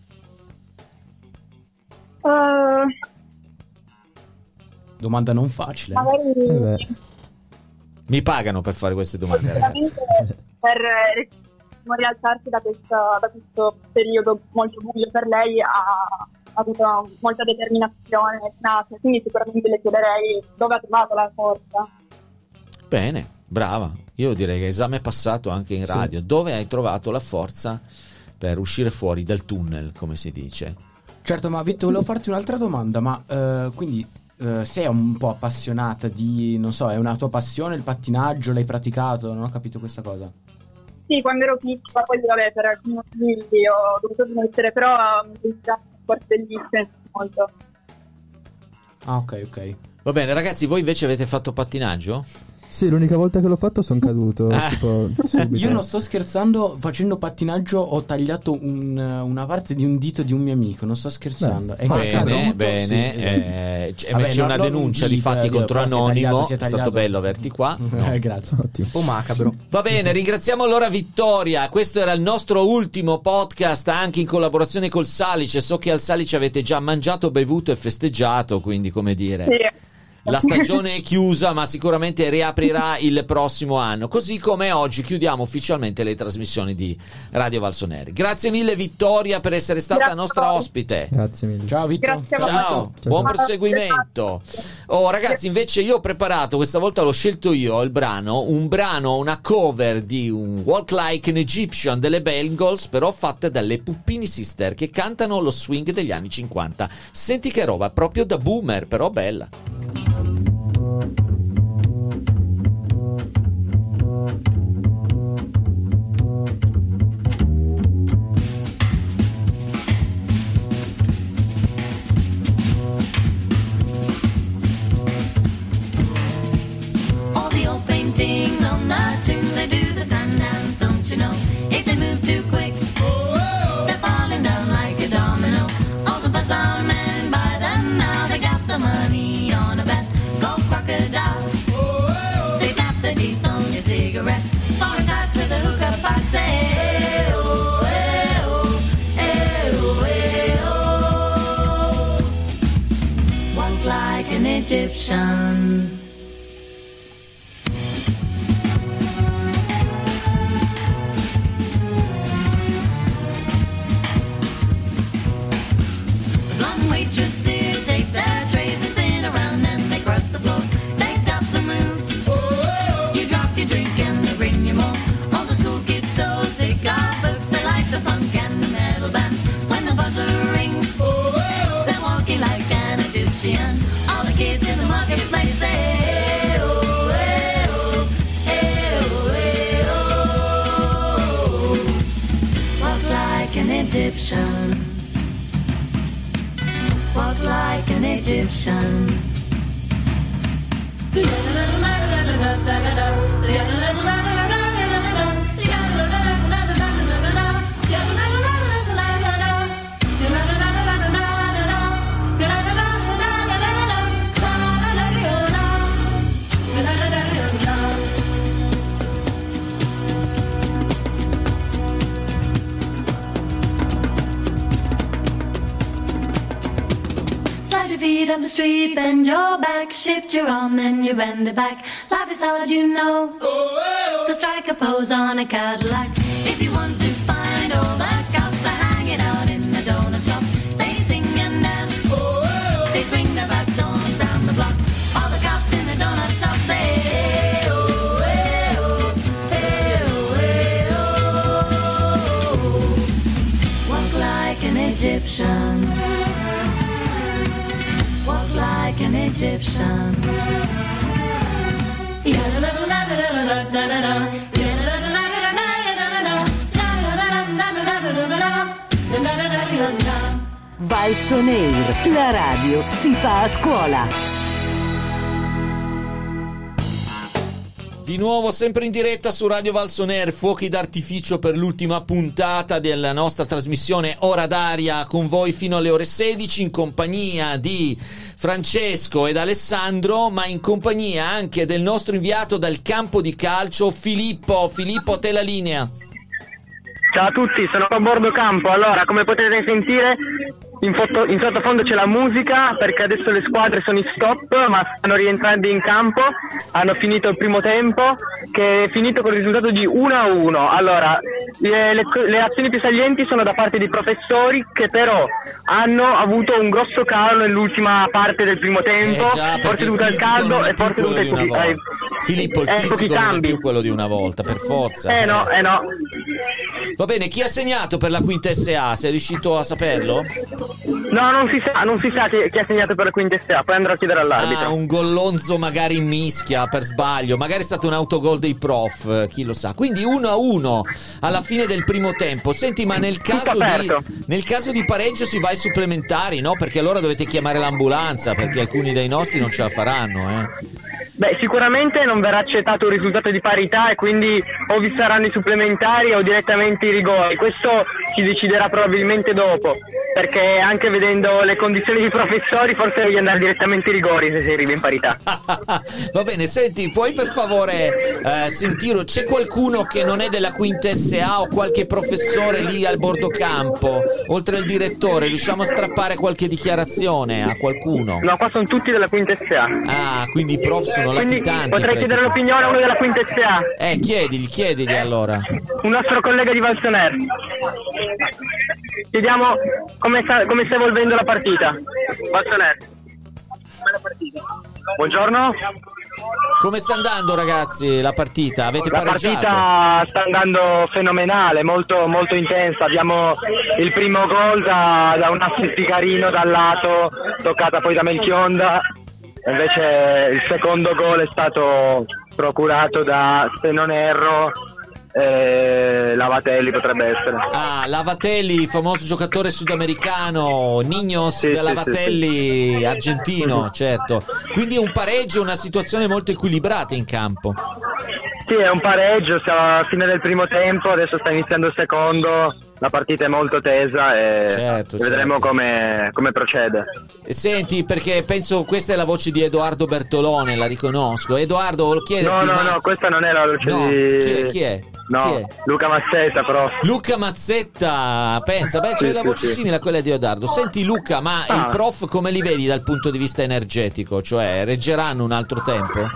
Domanda non facile. Magari Mi pagano per fare queste domande, ragazzi. Per rialzarsi da questo periodo molto buio per lei, ha avuto molta determinazione, tenacia, quindi sicuramente le chiederei dove ha trovato la forza. Bene, brava. Io direi che esame passato anche in radio. Sì. Dove hai trovato la forza per uscire fuori dal tunnel, come si dice? Certo, ma Vitto, volevo farti un'altra domanda, ma quindi sei un po' appassionata di, non so, è una tua passione il pattinaggio, l'hai praticato? Non ho capito questa cosa. Sì, quando ero piccola, poi vabbè, per alcuni motivi ho dovuto smettere, però mi piace un sport bellissimo molto. Ah, ok. Va bene, ragazzi, voi invece avete fatto pattinaggio? Sì, l'unica volta che l'ho fatto sono caduto tipo subito. Io non sto scherzando, facendo pattinaggio ho tagliato una parte di un dito di un mio amico, non sto scherzando. Bene. C'è una denuncia di fatti contro Anonimo, è stato bello averti qua. No. Grazie. Ottimo. Un po' macabro. Va bene, ringraziamo allora Vittoria. Questo era il nostro ultimo podcast, anche in collaborazione col Salice. So che al Salice avete già mangiato, bevuto e festeggiato, quindi come dire... Sì. La stagione è chiusa, ma sicuramente riaprirà il prossimo anno. Così come oggi chiudiamo ufficialmente le trasmissioni di Radio Valsoneri. Grazie mille Vittoria per essere stata nostra ospite. Grazie mille. Ciao Vittoria. Ciao. Buon proseguimento. Oh ragazzi, invece io ho preparato, questa volta l'ho scelto io, una cover di un Walk Like an Egyptian delle Bengals, però fatte dalle Puppini Sister, che cantano lo swing degli anni 50. Senti che roba, proprio da boomer, però bella. Egyptian. Blonde waitresses take their trays and spin around and they cross the floor. They got the moves. You drop your drink and they bring you more. All the school kids so sick of books, they like the punk and the metal bands. When the buzzer rings, they're walking like an Egyptian. All the kids in the marketplace say, oh, eh, oh, eh, oh, eh, oh. Walk like an Egyptian. Walk like an Egyptian. Feet up the street, bend your back, shift your arm, then you bend it back. Life is hard, you know. So strike like a pose on a Cadillac. If you want to find all the cops that are hanging out in the donut shop, they sing and dance. They swing their batons down the block. All the cops in the donut shop say, hey, oh, hey, oh, hey, oh, hey, oh. Walk like an Egyptian. Walk like an Egyptian. Valsonair, la radio si fa a scuola. Di nuovo sempre in diretta su Radio Valsonair, fuochi d'artificio per l'ultima puntata della nostra trasmissione Ora d'aria, con voi fino alle ore 16 in compagnia di Francesco ed Alessandro, ma in compagnia anche del nostro inviato dal campo di calcio Filippo. Filippo, a te la linea. Ciao a tutti, sono a bordo campo. Allora, come potete sentire, in sottofondo c'è la musica perché adesso le squadre sono in stop ma stanno rientrando in campo. Hanno finito il primo tempo, che è finito con il risultato di 1-1. Allora, le azioni più salienti sono da parte di professori che però hanno avuto un grosso calo nell'ultima parte del primo tempo, forse dovuto al caldo e forse dovuto ai Filippo, il fisico non è più quello di una volta, per forza. No. Va bene, chi ha segnato per la Quinta SA? Sei riuscito a saperlo? No, non si sa chi ha segnato per la Quinta SA, poi andrò a chiedere all'arbitro. Un gollonzo magari in mischia per sbaglio, magari è stato un autogol dei prof, chi lo sa. Quindi 1-1 alla fine del primo tempo. Senti, ma nel caso di pareggio si va ai supplementari, no? Perché allora dovete chiamare l'ambulanza, perché alcuni dei nostri non ce la faranno, Beh, sicuramente non verrà accettato un risultato di parità e quindi o vi saranno i supplementari o direttamente i rigori. Questo si deciderà probabilmente dopo, perché anche vedendo le condizioni dei professori forse devi andare direttamente ai rigori se si arriva in parità. Va bene, senti, puoi per favore sentire, c'è qualcuno che non è della Quinta SA o qualche professore lì al bordo campo, oltre al direttore? Riusciamo a strappare qualche dichiarazione a qualcuno? No, qua sono tutti della Quinta SA. Ah, quindi i prof sono latitanti. Potrei chiedere l'opinione a uno della Quinta SA. Chiedili allora. Un nostro collega di Valsonair. Chiediamo come sta evolvendo la partita. Valsonair. Come la partita? Buongiorno. Come sta andando, ragazzi, la partita? Avete pareggiato? La partita sta andando fenomenale, molto, molto intensa. Abbiamo il primo gol da un assist di Carino dal lato, toccata poi da Melchionda. Invece il secondo gol è stato procurato da, se non erro, Lavatelli potrebbe essere. Lavatelli, famoso giocatore sudamericano, Niños de Lavatelli, sì. Argentino, certo. Quindi un pareggio, una situazione molto equilibrata in campo. Sì, è un pareggio, siamo alla fine del primo tempo, adesso sta iniziando il secondo, la partita è molto tesa e vedremo come procede. Senti, perché penso questa è la voce di Edoardo Bertolone, la riconosco. Edoardo, volevo chiederti... No, questa non è la voce di... Chi è? No, Chi è? Luca Mazzetta, però. Luca Mazzetta, pensa, c'è la voce simile a quella di Edoardo. Senti Luca, ma i prof come li vedi dal punto di vista energetico? Cioè, reggeranno un altro tempo?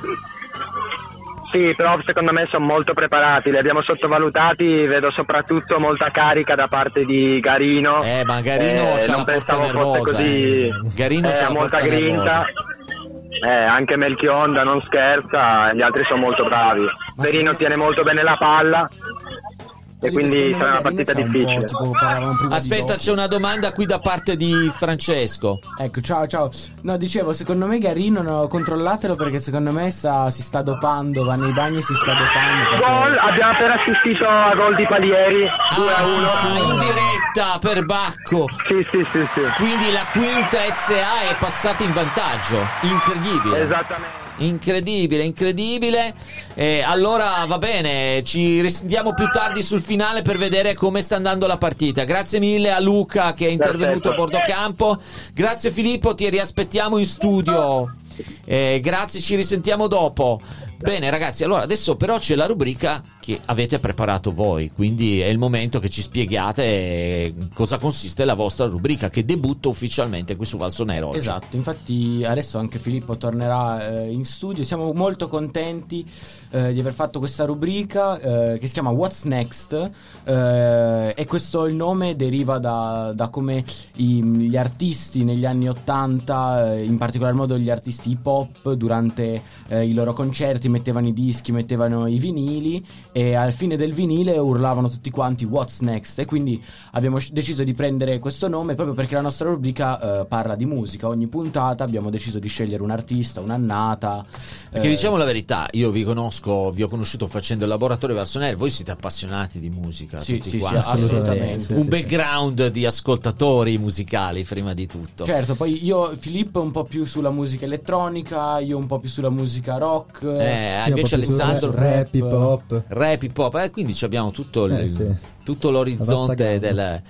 Sì, però secondo me sono molto preparati, li abbiamo sottovalutati, vedo soprattutto molta carica da parte di Garino. Ma Garino c'ha la forza nervosa. Garino c'ha molta grinta. Anche Melchionda non scherza, gli altri sono molto bravi. Verino tiene molto bene la palla. E quindi sarà una partita difficile. Aspetta, c'è una domanda qui da parte di Francesco. Ecco, ciao. No, dicevo, secondo me Garino, controllatelo perché secondo me si sta dopando, va nei bagni e si sta dopando. Gol, abbiamo appena assistito a gol di Palieri, 2-1. In diretta per Bacco. Sì. Quindi la Quinta SA è passata in vantaggio. Incredibile. Esattamente. Incredibile. Allora va bene, ci risentiamo più tardi sul finale per vedere come sta andando la partita. Grazie mille a Luca che è intervenuto a bordo campo. Grazie Filippo, ti riaspettiamo in studio. Grazie, ci risentiamo dopo. Bene ragazzi, allora adesso però c'è la rubrica che avete preparato voi, quindi è il momento che ci spieghiate cosa consiste la vostra rubrica che debutta ufficialmente qui su Valsonero oggi. Esatto, infatti adesso anche Filippo tornerà in studio. Siamo molto contenti di aver fatto questa rubrica che si chiama What's Next, e questo il nome deriva da come gli artisti negli anni 80, in particolar modo gli artisti hip hop, durante i loro concerti mettevano i dischi, mettevano i vinili, e al fine del vinile urlavano tutti quanti What's Next, e quindi abbiamo deciso di prendere questo nome proprio perché la nostra rubrica parla di musica. Ogni puntata abbiamo deciso di scegliere un artista, un'annata, perché diciamo la verità, io vi ho conosciuto facendo il laboratorio Valsonero, voi siete appassionati di musica, sì, tutti sì, quanti. sì, assolutamente. Un background di ascoltatori musicali prima di tutto. Certo, poi Filippo è un po' più sulla musica elettronica, io un po' più sulla musica rock, invece Alessandro rap, hip hop, quindi abbiamo tutto l'orizzonte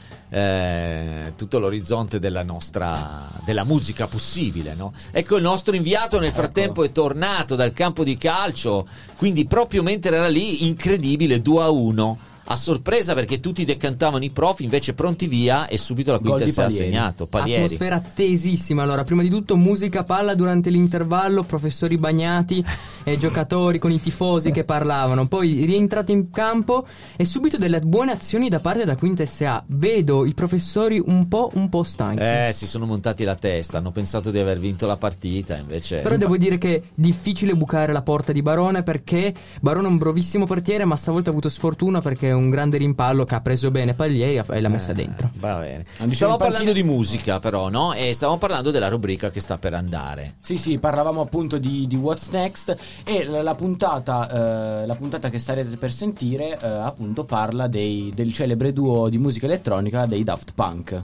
tutto l'orizzonte della musica possibile, no? Ecco, il nostro inviato nel frattempo è tornato dal campo di calcio, quindi proprio mentre era lì, incredibile, 2-1 a sorpresa, perché tutti decantavano i prof, invece pronti via, e subito la quinta si è assegnato. Palieri. Atmosfera tesissima. Allora, prima di tutto musica, palla durante l'intervallo, professori bagnati e giocatori con i tifosi che parlavano. Poi rientrati in campo e subito delle buone azioni da parte della Quinta SA. Vedo i professori un po' stanchi. Si sono montati la testa, hanno pensato di aver vinto la partita, invece. Però devo dire che è difficile bucare la porta di Barone, perché Barone è un bravissimo portiere, ma stavolta ha avuto sfortuna perché è un grande rimpallo che ha preso bene Paglieri e l'ha messa dentro. Va bene. Stavamo parlando di musica, però, no? E stavamo parlando della rubrica che sta per andare. Sì, parlavamo appunto di What's Next, e la puntata che starete per sentire appunto parla del celebre duo di musica elettronica dei Daft Punk.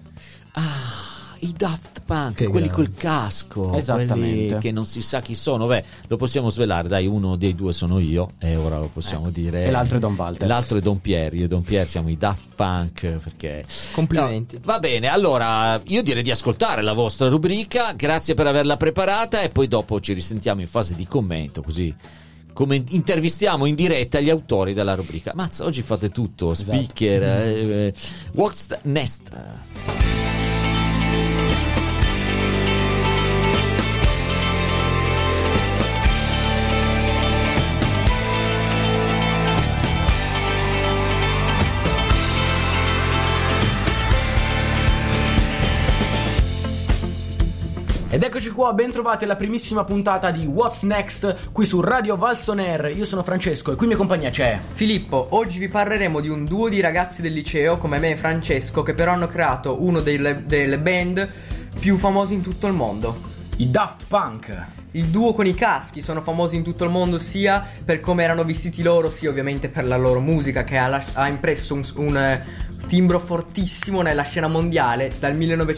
I Daft Punk, quelli col casco, esattamente, quelli che non si sa chi sono. Lo possiamo svelare, dai, uno dei due sono io, e ora lo possiamo dire. E l'altro è Don Walter. L'altro è Don Pier. Io e Don Pier siamo i Daft Punk, perché complimenti. No, va bene, allora io direi di ascoltare la vostra rubrica. Grazie per averla preparata, e poi dopo ci risentiamo in fase di commento, così come intervistiamo in diretta gli autori della rubrica. Mazza, oggi fate tutto, speaker, What's Next? Ed eccoci qua, ben trovati alla primissima puntata di What's Next qui su Radio Valsoner. Io sono Francesco e qui in mia compagnia c'è Filippo. Oggi vi parleremo di un duo di ragazzi del liceo come me e Francesco, che però hanno creato uno delle band più famose in tutto il mondo, i Daft Punk. Il duo con i caschi sono famosi in tutto il mondo, sia per come erano vestiti loro, sia ovviamente per la loro musica, che ha impresso un timbro fortissimo nella scena mondiale dal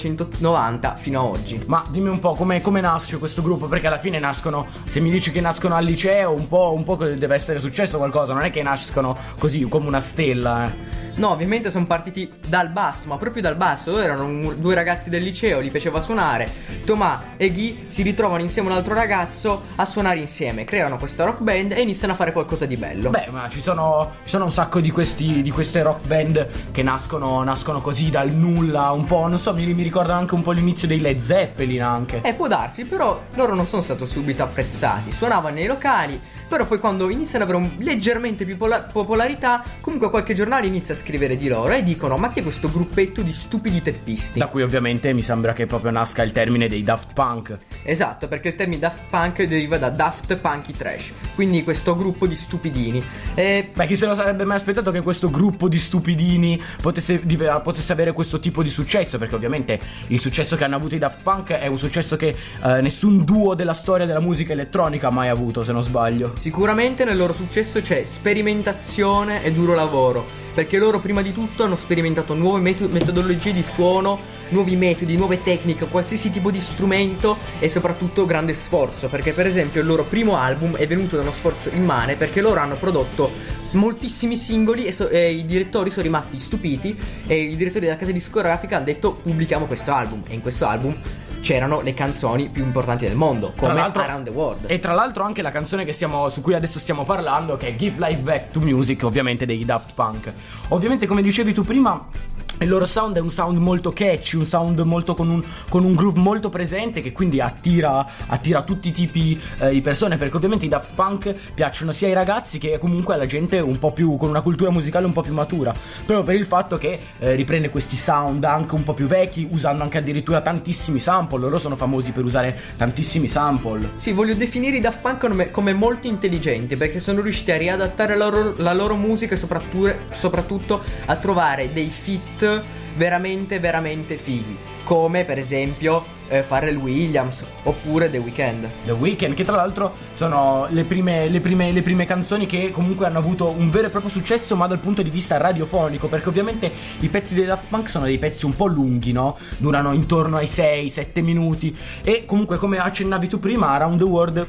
1990 fino a oggi. Ma dimmi un po' come nasce questo gruppo, perché alla fine nascono, se mi dici che nascono al liceo, un po' deve essere successo qualcosa, non è che nascono così come una stella. No, ovviamente sono partiti dal basso, ma proprio dal basso. Loro erano due ragazzi del liceo, li piaceva suonare. Thomas e Guy si ritrovano insieme a un altro ragazzo a suonare insieme, creano questa rock band e iniziano a fare qualcosa di bello. Beh, ma ci sono un sacco di queste rock band che nascono così dal nulla, un po', non so, mi ricordano anche un po' l'inizio dei Led Zeppelin anche. Può darsi, però loro non sono stati subito apprezzati. Suonavano nei locali, però poi quando iniziano ad avere leggermente più popolarità, comunque qualche giornale inizia a scrivere di loro e dicono: ma chi è questo gruppetto di stupidi teppisti? Da cui ovviamente mi sembra che proprio nasca il termine dei Daft Punk. Esatto, perché il termine Daft Punk deriva da Daft Punky Trash, quindi questo gruppo di stupidini. Beh, chi se lo sarebbe mai aspettato che questo gruppo di stupidini potesse avere questo tipo di successo, perché ovviamente il successo che hanno avuto i Daft Punk è un successo che nessun duo della storia della musica elettronica ha mai avuto, se non sbaglio. Sicuramente nel loro successo c'è sperimentazione e duro lavoro, perché loro prima di tutto hanno sperimentato nuove metodologie di suono, nuovi metodi, nuove tecniche, qualsiasi tipo di strumento, e soprattutto grande sforzo, perché per esempio il loro primo album è venuto da uno sforzo immane, perché loro hanno prodotto moltissimi singoli e i direttori sono rimasti stupiti, e i direttori della casa discografica hanno detto: pubblichiamo questo album, e in questo album c'erano le canzoni più importanti del mondo, come Around the World. E tra l'altro anche la canzone su cui adesso stiamo parlando, che è Give Life Back to Music, ovviamente dei Daft Punk. Ovviamente, come dicevi tu prima, il loro sound è un sound molto catchy, un sound molto con un groove molto presente, che quindi attira tutti i tipi di persone, perché ovviamente i Daft Punk piacciono sia ai ragazzi che comunque alla gente un po' più con una cultura musicale un po' più matura, proprio per il fatto che riprende questi sound anche un po' più vecchi, usando anche addirittura tantissimi sample. Loro sono famosi per usare tantissimi sample. Sì, voglio definire i Daft Punk come molto intelligenti, perché sono riusciti a riadattare la loro musica e soprattutto a trovare dei feat veramente veramente fighi, come per esempio Pharrell Williams oppure The Weeknd, che tra l'altro sono le prime canzoni che comunque hanno avuto un vero e proprio successo, ma dal punto di vista radiofonico, perché ovviamente i pezzi dei Daft Punk sono dei pezzi un po' lunghi, no? Durano intorno ai 6-7 minuti, e comunque, come accennavi tu prima, Around the World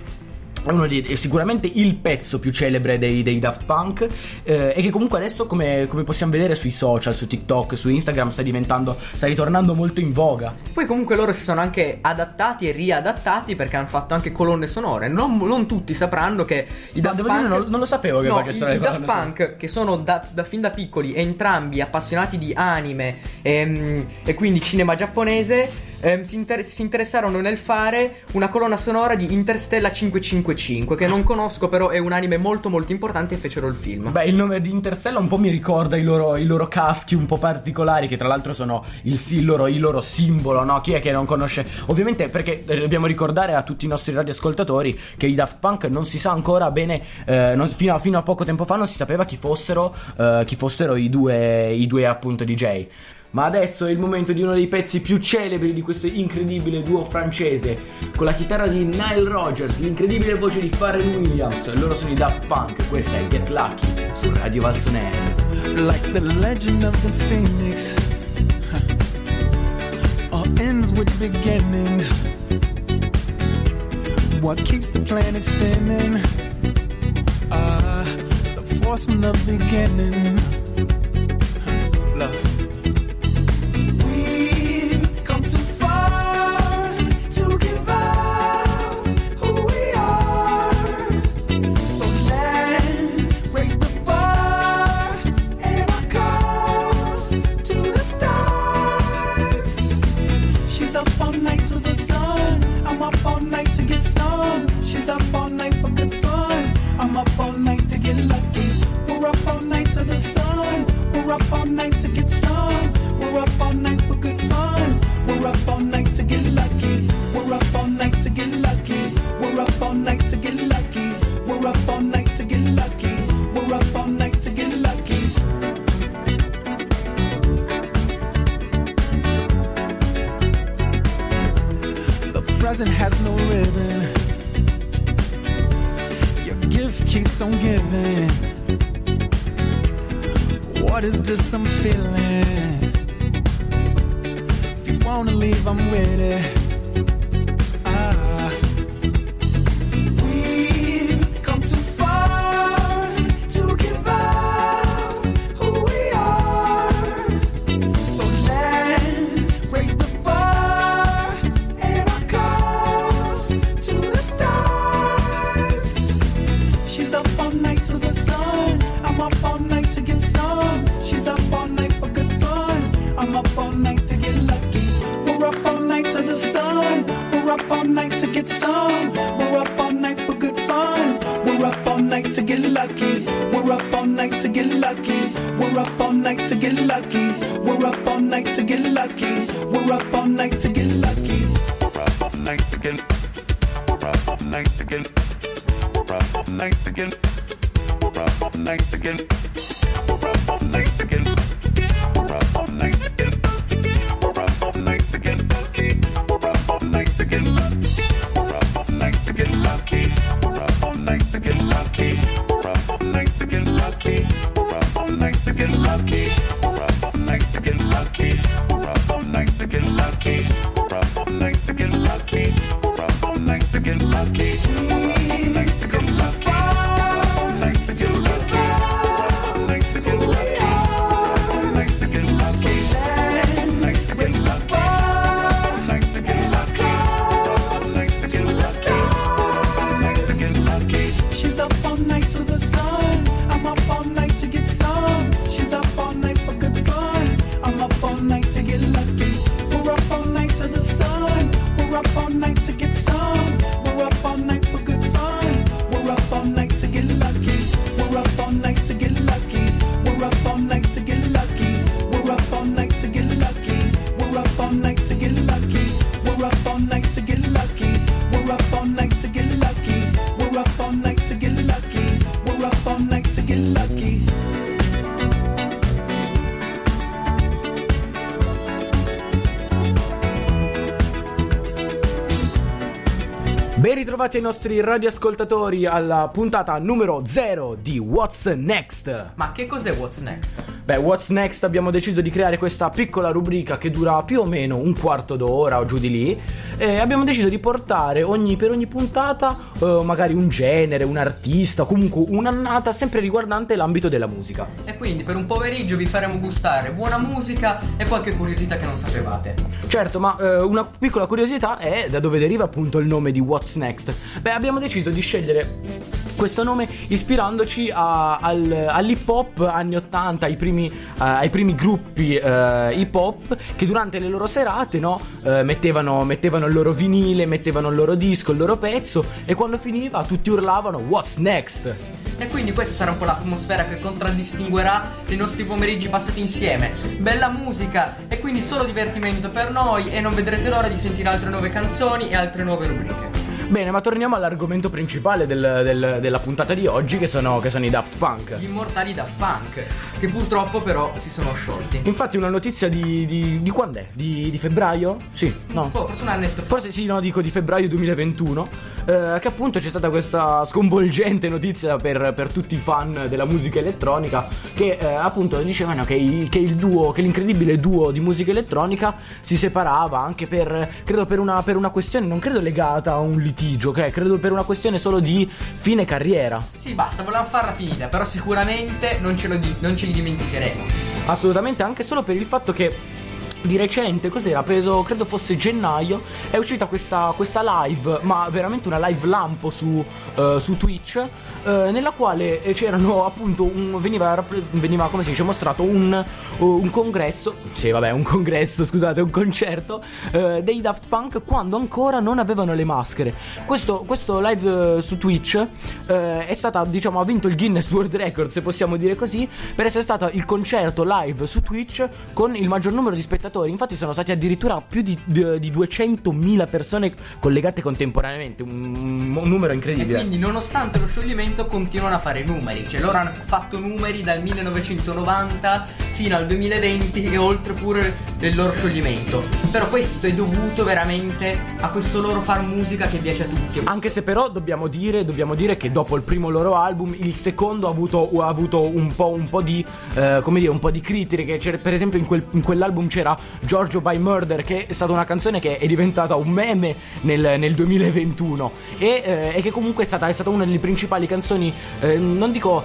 è sicuramente il pezzo più celebre dei Daft Punk, e che comunque adesso, come possiamo vedere sui social, su TikTok, su Instagram, sta ritornando molto in voga. Poi comunque loro si sono anche adattati e riadattati, perché hanno fatto anche colonne sonore. Non tutti sapranno che i Daft Punk, non lo sapevo che facessero le colonne Daft Punk, che sono da fin da piccoli entrambi appassionati di anime e quindi cinema giapponese, si interessarono nel fare una colonna sonora di Interstellar 555, che non conosco, però è un anime molto molto importante, e fecero il film. Beh, il nome di Interstellar un po' mi ricorda i loro caschi un po' particolari, che tra l'altro sono il loro simbolo, no? Chi è che non conosce? Ovviamente, perché dobbiamo ricordare a tutti i nostri radioascoltatori che i Daft Punk non si sa ancora bene, fino a poco tempo fa non si sapeva chi fossero i due appunto DJ. Ma adesso è il momento di uno dei pezzi più celebri di questo incredibile duo francese, con la chitarra di Nile Rodgers, l'incredibile voce di Pharrell Williams. Loro sono i Daft Punk, questa è Get Lucky su Radio Valsonero. Like the legend of the phoenix, all ends with beginnings. What keeps the planet spinning? The force from the beginning. Love. Present has no ribbon. Your gift keeps on giving. What is this I'm feeling? If you wanna leave, I'm with it. We've come too far to give up who we are. So let's raise the bar and our cups to the stars. She's up all night to the sun. I'm up all night to get some. She's up all night for good fun. I'm up all night to get lucky. We're up all night to the sun. We're up all night to get some. We're up all night for good fun. We're up all night to get lucky. We're up all night to get lucky. We're up all night to get lucky. We're up all night to get lucky. We're up all night to get lucky. We're up all night to get. We're up all night to get. We're up all night to get. We're up all night to get. We're up all night to get. We're up all night to get. We're up all night to get lucky. We're up all night to get lucky. We're up all night to get lucky. We're up all night to get lucky. We're up all night to get lucky. We're up all night to get lucky. We're up all night to get lucky. We're up all night to get lucky. We're up all night to get lucky. We're up all night to get lucky. We're up all night to get lucky. get lucky. Ben ritrovati ai nostri radioascoltatori alla puntata numero 0 di What's Next. Ma che cos'è What's Next? Beh, What's Next abbiamo deciso di creare questa piccola rubrica che dura più o meno un quarto d'ora o giù di lì. E abbiamo deciso di portare per ogni puntata magari un genere, un artista, comunque un'annata sempre riguardante l'ambito della musica. E quindi per un pomeriggio vi faremo gustare buona musica e qualche curiosità che non sapevate. Certo, ma una piccola curiosità è da dove deriva appunto il nome di What's Next. Beh, abbiamo deciso di scegliere questo nome ispirandoci all'hip hop anni 80, ai primi gruppi hip hop che durante le loro serate, no, mettevano il loro vinile, mettevano il loro disco, il loro pezzo, e quando finiva tutti urlavano What's Next. E quindi questa sarà un po' l'atmosfera che contraddistinguerà i nostri pomeriggi passati insieme. Bella musica e quindi solo divertimento per noi, e non vedrete l'ora di sentire altre nuove canzoni e altre nuove rubriche. Bene, ma torniamo all'argomento principale della puntata di oggi, che sono i Daft Punk. Gli immortali Daft Punk, che purtroppo però si sono sciolti. Infatti una notizia di quando è? Di febbraio? Sì, no. Forse un annetto fa. Forse sì, no, dico di febbraio 2021, che appunto c'è stata questa sconvolgente notizia per tutti i fan della musica elettronica, che appunto dicevano che l'incredibile duo di musica elettronica si separava anche credo per una questione, non credo legata a un litigio, credo per una questione solo di fine carriera. Sì, basta, volevamo farla finita, però sicuramente non ce li dimenticheremo. Assolutamente, anche solo per il fatto che di recente, cos'era, credo fosse gennaio, è uscita questa live, ma veramente una live lampo su Twitch, nella quale c'erano appunto veniva come si dice, mostrato un congresso, sì vabbè, un concerto dei Daft Punk quando ancora non avevano le maschere. Questo live su Twitch è stata, diciamo, ha vinto il Guinness World Record, se possiamo dire così, per essere stato il concerto live su Twitch con il maggior numero di spettatori. Infatti sono stati addirittura più di 200.000 persone collegate contemporaneamente, un numero incredibile. E quindi nonostante lo scioglimento continuano a fare numeri, cioè loro hanno fatto numeri dal 1990 fino al 2020 e oltre pure del loro scioglimento. Però questo è dovuto veramente a questo loro far musica che piace a tutti. Anche se però dobbiamo dire che dopo il primo loro album, il secondo ha avuto un po' di un po' di critiche. Che per esempio in quell'album c'era Giorgio by Murder, che è stata una canzone che è diventata un meme nel 2021 e che comunque è stata una delle principali canzoni, non dico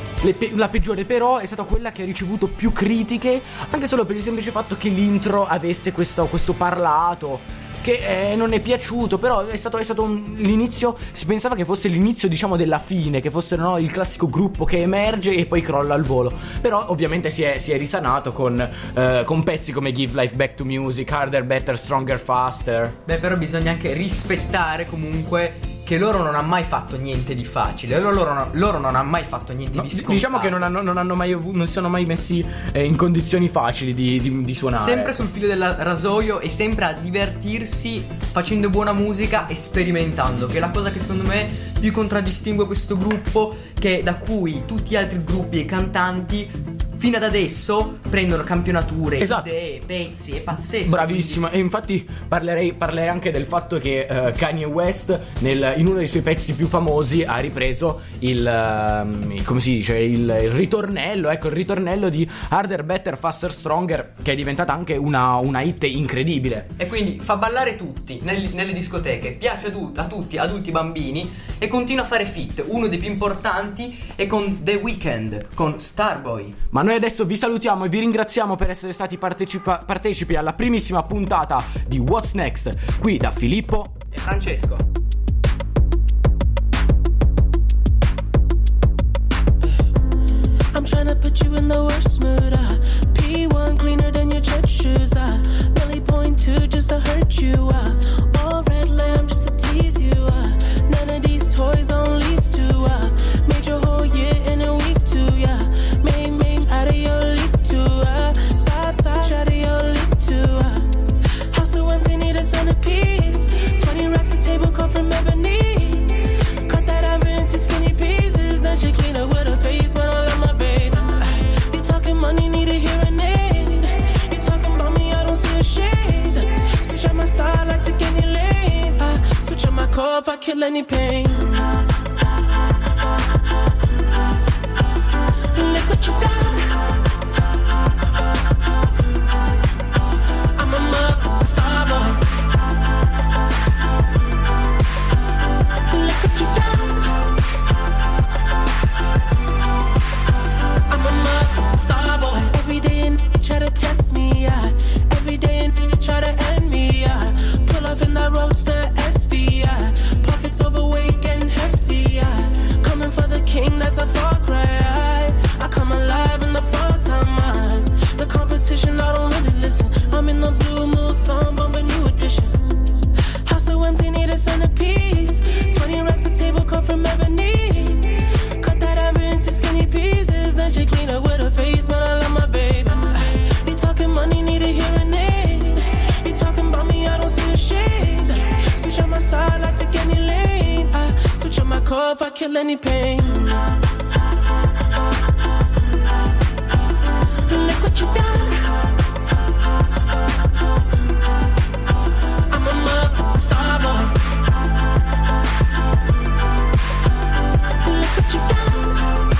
la peggiore, però è stata quella che ha ricevuto più critiche, anche solo per il semplice fatto che l'intro avesse questo parlato che non è piaciuto. Però è stato l'inizio, si pensava che fosse l'inizio, diciamo, della fine, che fosse, no, il classico gruppo che emerge e poi crolla al volo. Però ovviamente si è risanato con pezzi come Give Life Back to Music, Harder, Better, Stronger, Faster. Beh, però bisogna anche rispettare comunque che loro non hanno mai fatto niente di facile. Loro non hanno mai fatto niente di scontato. Diciamo che non si sono mai messi in condizioni facili di suonare. Sempre sul filo del rasoio e sempre a divertirsi facendo buona musica e sperimentando, che è la cosa che secondo me più contraddistingue questo gruppo, che da cui tutti gli altri gruppi e cantanti fino ad adesso prendono campionature, esatto, idee, pezzi, è pazzesco. Bravissima. E infatti parlerei anche del fatto che Kanye West in uno dei suoi pezzi più famosi ha ripreso come si dice, il ritornello di Harder, Better, Faster, Stronger, che è diventata anche una hit incredibile. E quindi fa ballare tutti nelle discoteche, piace a tutti, adulti, bambini, e continua a fare feat. Uno dei più importanti è con The Weeknd, con Starboy. Ma noi adesso vi salutiamo e vi ringraziamo per essere stati partecipi alla primissima puntata di What's Next, qui da Filippo e Francesco. I'm trying to put you in the worst mood. P1 cleaner than your church shoes. Really point to just to hurt you. All red lamb just to tease you. None of these toys on lease to. Made your whole year in a week too. Yeah, main out of your league too. Side out of your league too. House so empty, need a centerpiece. 20 racks a table come from ebony. Cut that ever into skinny pieces. Then she clean up with her face, but if I kill any pain. Look what you done. I'm a star boy. Look what you done. I'm a star boy. Every day and try to test me, yeah. Every day and try to end me, yeah. Pull off in that roadster SV, yeah. Pockets overweight and hefty, yeah. Coming for the king, that's a far cry. I come alive in the fall time, man. The competition, I don't really listen. I'm in the blue moon, song, bumping new edition. House so empty, need a centerpiece. 20 racks of table come from ebony. Cut that ever into skinny pieces. Then she clean up with her face, man, I love my baby. You talking money, need a hearing aid. You talking about me, I don't see the shade. Switch on my side, I take any lane. I switch on my car if I kill any pain. Look what you done. I'm a star boy. Look what you done.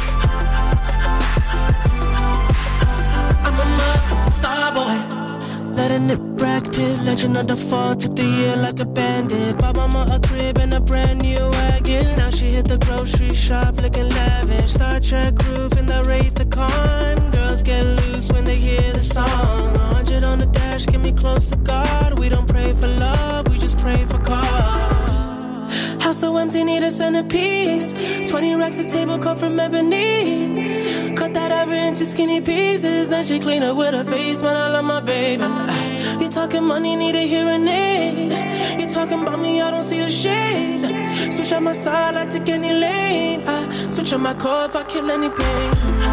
I'm a star boy. Letting it Brad Pitt, legend of the fall. Took the year like a bandit. Bought mama a crib and a brand new wagon. Now she hit the grocery shop looking lavish. Star Trek roof in the Wraith the Con. Girls get loose when they hear the song. 100 on the dash, get me close to God. We don't pray for love, we just pray for cause. House so empty, need a centerpiece. 20 racks of table come from ebony. Cut that ever into skinny pieces. Then she clean up with her face, man, I love my baby. You talking money, need a hearing aid. You talking about me, I don't see the shade. Switch on my side, I take any lane. I switch on my car if I kill any pain.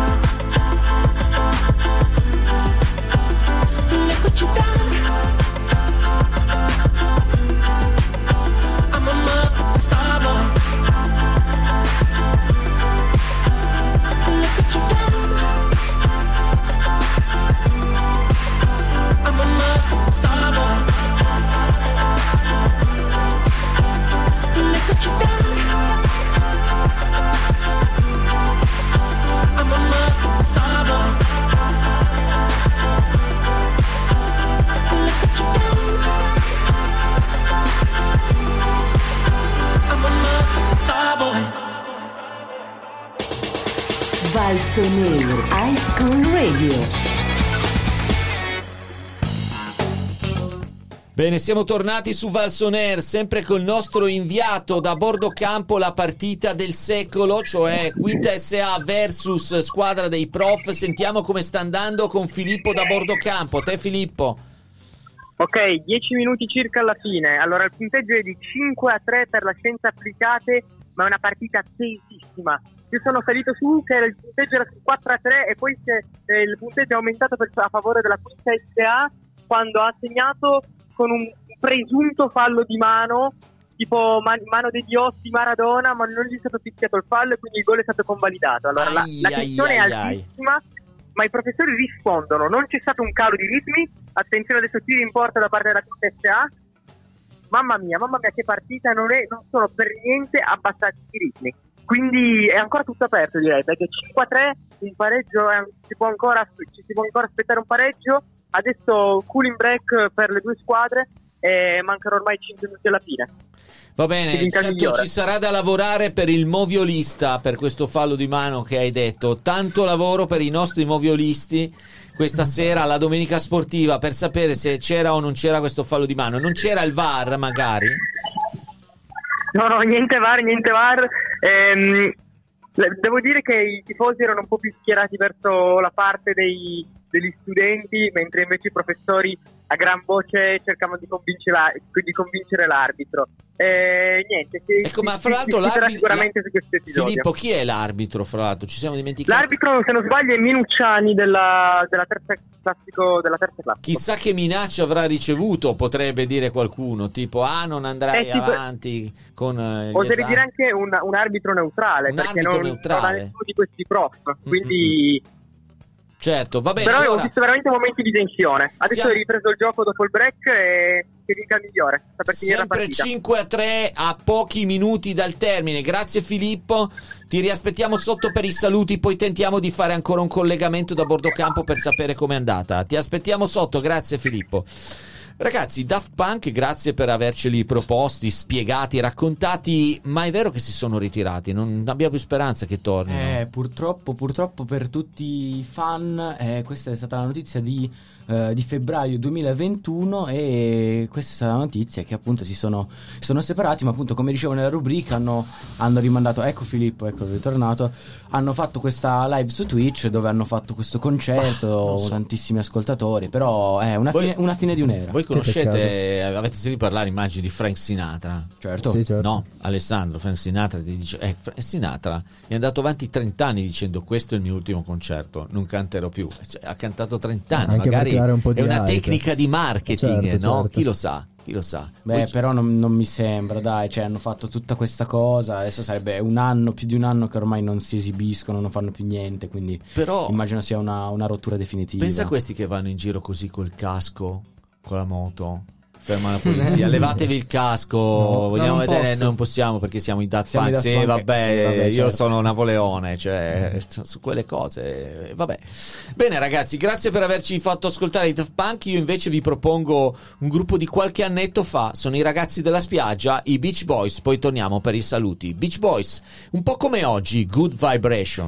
Look what you done. I'm a star boy. Look what you done. I'm a star boy. Look what you done. I'm a star boy. Look what you done. I'm a star boy. Valsoneer High School Radio. Bene, siamo tornati su Valsoner, sempre col nostro inviato da bordo campo, la partita del secolo, cioè Quinta SA versus squadra dei prof. Sentiamo come sta andando con Filippo da bordo campo. Te Filippo. Ok, 10 minuti circa alla fine. Allora il punteggio è di 5-3 per la scienze applicate, ma è una partita tesissima. Io sono salito su che il punteggio era su 4-3 e poi il punteggio è aumentato a favore della Quinta SA quando ha segnato con un presunto fallo di mano, tipo mano dei Dios di Maradona, ma non gli è stato fischiato il fallo e quindi il gol è stato convalidato. Allora la tensione è altissima, ma i professori rispondono, non c'è stato un calo di ritmi. Attenzione, adesso tiri in porta da parte della SA. Mamma mia che partita, non sono per niente abbassati i ritmi, quindi è ancora tutto aperto, direi, perché 5-3 un pareggio ci si può ancora aspettare un pareggio. Adesso cooling break per le due squadre e mancano ormai 5 minuti alla fine. Va bene, certo, ci sarà da lavorare per il moviolista, per questo fallo di mano che hai detto. Tanto lavoro per i nostri moviolisti questa sera alla domenica sportiva per sapere se c'era o non c'era questo fallo di mano. Non c'era il VAR magari? No, niente VAR. Devo dire che i tifosi erano un po' più schierati verso la parte degli studenti, mentre invece i professori a gran voce cercavano di convincere l'arbitro. Niente, ecco, ma fra l'altro sicuramente su questo episodio. Filippo, chi è l'arbitro, fra l'altro? Ci siamo dimenticati. L'arbitro, se non sbaglio, è Minucciani della terza classe. Chissà che minaccia avrà ricevuto, potrebbe dire qualcuno, tipo non andrai avanti con gli oserei esami. dire anche un arbitro neutrale, perché non ha nessuno di questi prof, quindi Certo, va bene. Però allora, ho visto veramente momenti di tensione. Adesso siamo- è ripreso il gioco dopo il break e che vinca il migliore. Sta per finire la sempre partita. 5-3 a pochi minuti dal termine. Grazie Filippo, ti riaspettiamo sotto per i saluti, poi tentiamo di fare ancora un collegamento da bordo campo per sapere com'è andata. Ti aspettiamo sotto, grazie Filippo. Ragazzi, Daft Punk, grazie per averceli proposti, spiegati, raccontati, ma è vero che si sono ritirati, non abbiamo più speranza che tornino. Purtroppo per tutti i fan, questa è stata la notizia di febbraio 2021 e questa è stata la notizia che appunto si sono separati, ma appunto come dicevo nella rubrica hanno rimandato, ecco Filippo, ecco ritornato, hanno fatto questa live su Twitch dove hanno fatto questo concerto, tantissimi ascoltatori, però è una fine di un'era. Voi conoscete, avete sentito parlare, immagino, di Frank Sinatra? Certo. Sì, certo. No, Alessandro, Frank Sinatra ti dice, Frank Sinatra è andato avanti 30 anni dicendo questo è il mio ultimo concerto, non canterò più. Cioè, ha cantato 30 anni, Anche per magari creare un po' di è una hype. tecnica di marketing, Certo, no? certo. Chi lo sa? Beh, Poi- però non mi sembra, dai, cioè hanno fatto tutta questa cosa, adesso sarebbe più di un anno che ormai non si esibiscono, non fanno più niente, quindi Però immagino sia una rottura definitiva. pensa a questi che vanno in giro così col casco, con la moto. Ferma la polizia, levatevi il casco, vogliamo non vedere, posso. non possiamo perché siamo i Daft Siamo i Punk. Daft Sì, Punk, vabbè, io certo. sono Napoleone, cioè su quelle cose, vabbè. Bene ragazzi, grazie per averci fatto ascoltare i Daft Punk. Io invece vi propongo un gruppo di qualche annetto fa, sono i ragazzi della spiaggia, i Beach Boys, poi torniamo per i saluti. Beach Boys, un po' come oggi, Good Vibration.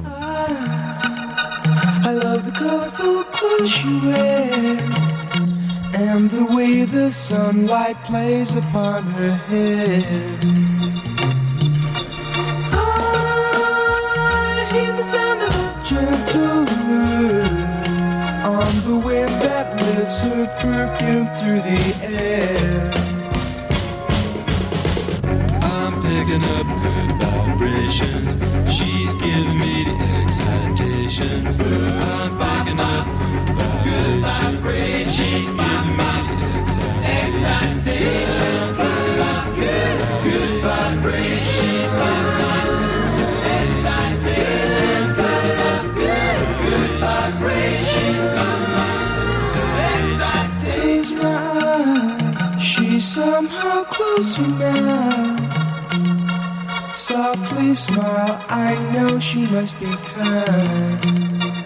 I love the colorful clothes you wear and the way the sunlight plays upon her hair. I hear the sound of a gentle word on the wind that lifts her perfume through the air. I'm picking up good vibrations. She's giving me the excitations. I'm picking up good vibrations. She's giving me the excitations. Good vibrations. She's giving me the excitations. Good vibrations. Close my eyes, she's somehow closer now. Softly smile, I know she must be kind.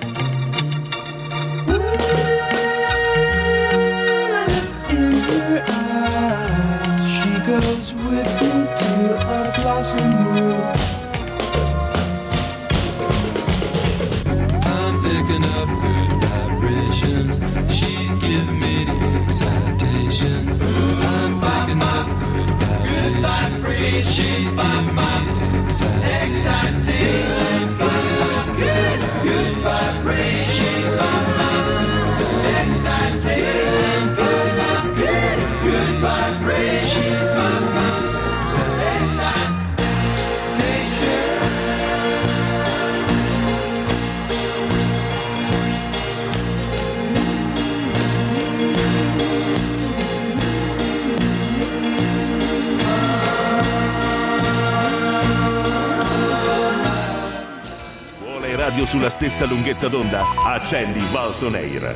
In her eyes, she goes with me to a blossom room. I'm picking up good vibrations. She's giving me the excitations. I'm picking up good vibrations. She's giving me the excitations. Good vibrations. Excitations. Good vibrations. Scuola e radio sulla stessa lunghezza d'onda. Accendi Valso Air.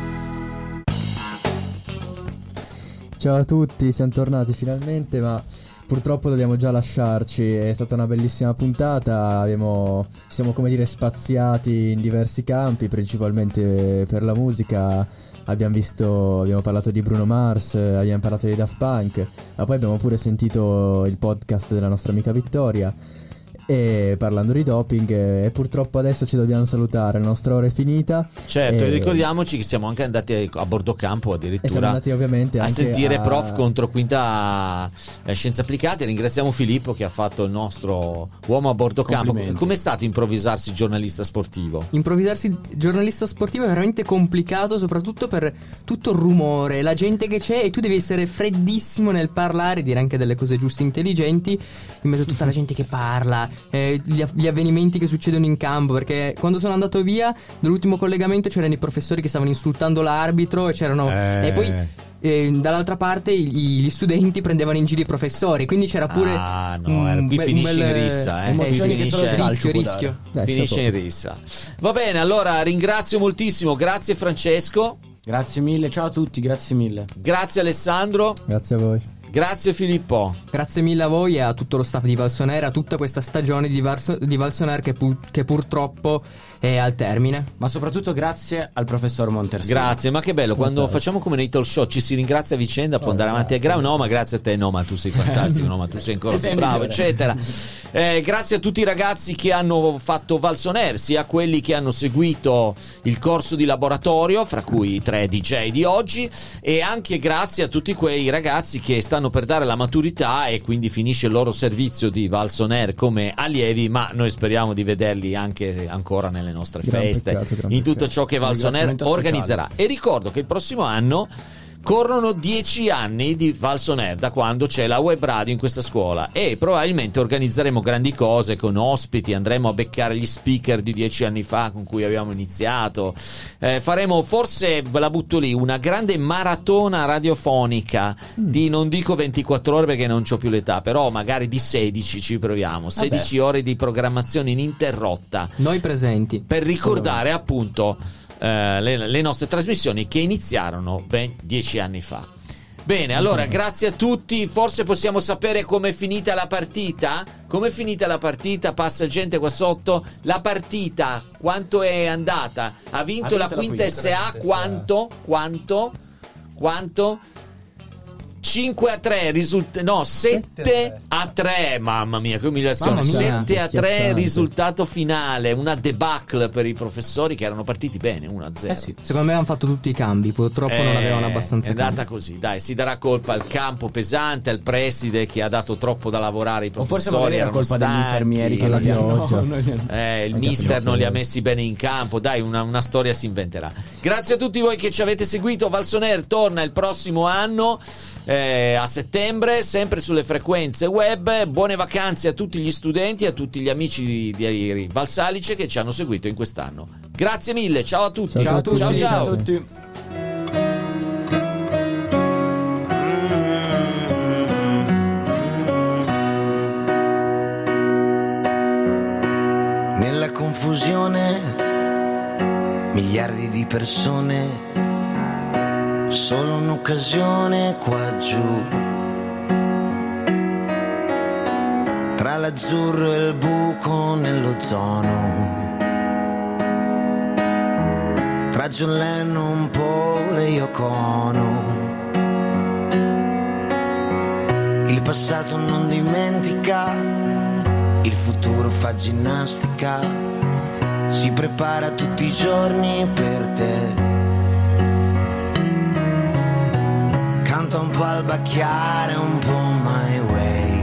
Ciao a tutti, siamo tornati finalmente, ma purtroppo dobbiamo già lasciarci. È stata una bellissima puntata, ci siamo come dire spaziati in diversi campi, principalmente per la musica. Abbiamo parlato di Bruno Mars, abbiamo parlato di Daft Punk, ma poi abbiamo pure sentito il podcast della nostra amica Vittoria. E parlando di doping, e purtroppo adesso ci dobbiamo salutare, la nostra ora è finita. Certo, e ricordiamoci che siamo anche andati a bordo campo E siamo addirittura andati ovviamente a anche sentire Prof contro Quinta Scienze Applicate. Ringraziamo Filippo che ha fatto il nostro uomo a bordo campo. Complimenti. Com'è stato improvvisarsi giornalista sportivo? Improvvisarsi giornalista sportivo è veramente complicato, soprattutto per tutto il rumore, la gente che c'è, e tu devi essere freddissimo nel parlare, dire anche delle cose giuste, intelligenti, in mezzo a tutta la gente che parla, gli avvenimenti che succedono in campo, perché quando sono andato via dall'ultimo collegamento c'erano i professori che stavano insultando l'arbitro e poi dall'altra parte gli studenti prendevano in giro i professori, quindi c'era pure qui finisce in rissa, emozioni che sono rischio. Finisce in rissa. Va bene, allora ringrazio moltissimo, grazie Francesco. Grazie mille, ciao a tutti, grazie mille. Grazie Alessandro. Grazie a voi. Grazie Filippo. Grazie mille a voi e a tutto lo staff di Valsonair, a tutta questa stagione di Valsonair che purtroppo è al termine. Ma soprattutto grazie al professor Montersino. Grazie, ma che bello, quando facciamo come nei talk show ci si ringrazia a vicenda, può andare avanti a no, ma grazie a te, no, ma tu sei fantastico, no, ma tu sei ancora più bravo, eccetera. Grazie a tutti i ragazzi che hanno fatto Valsonair, sia quelli che hanno seguito il corso di laboratorio, fra cui i 3 DJ di oggi, e anche grazie a tutti quei ragazzi che stanno per dare la maturità e quindi finisce il loro servizio di Valsonair come allievi, ma noi speriamo di vederli anche ancora nelle nostre feste, in tutto ciò che Valsonair organizzerà. E ricordo che il prossimo anno corrono 10 anni di Valsonair, da quando c'è la web radio in questa scuola, e probabilmente organizzeremo grandi cose con ospiti, andremo a beccare gli speaker di 10 anni fa con cui abbiamo iniziato, faremo, forse ve la butto lì, una grande maratona radiofonica di, non dico 24 ore perché non c'ho più l'età, però magari di 16 ci proviamo, 16 ore di programmazione ininterrotta, noi presenti, per ricordare appunto le nostre trasmissioni che iniziarono ben 10 anni fa. Bene, allora grazie a tutti. Forse possiamo sapere com'è finita la partita? Com'è finita la partita? Passa gente qua sotto. La partita quanto è andata? Ha vinto la Quinta SA quanto? 5-3 no, 7-3, mamma mia che umiliazione, 7-3 risultato finale, una debacle per i professori che erano partiti bene 1-0. Sì. Secondo me hanno fatto tutti i cambi, purtroppo non avevano abbastanza è andata così, dai, si darà colpa al campo pesante, al preside che ha dato troppo da lavorare ai professori, o forse magari era colpa degli infermieri che la pioggia, il mister non li ha messi bene in campo, dai, una storia si inventerà. Grazie a tutti voi che ci avete seguito. Valsonair torna il prossimo anno a settembre, sempre sulle frequenze web. Buone vacanze a tutti gli studenti e a tutti gli amici di Valsalice che ci hanno seguito in quest'anno. Grazie mille, ciao a tutti. Ciao a tutti. Ciao a tutti. Nella confusione, miliardi di persone, solo un'occasione qua giù, tra l'azzurro e il buco nell'ozono, tra John Lennon, Paul e Yoko Ono. Il passato non dimentica, il futuro fa ginnastica, si prepara tutti i giorni per te. Canta un po' al bacchiare, un po' my way,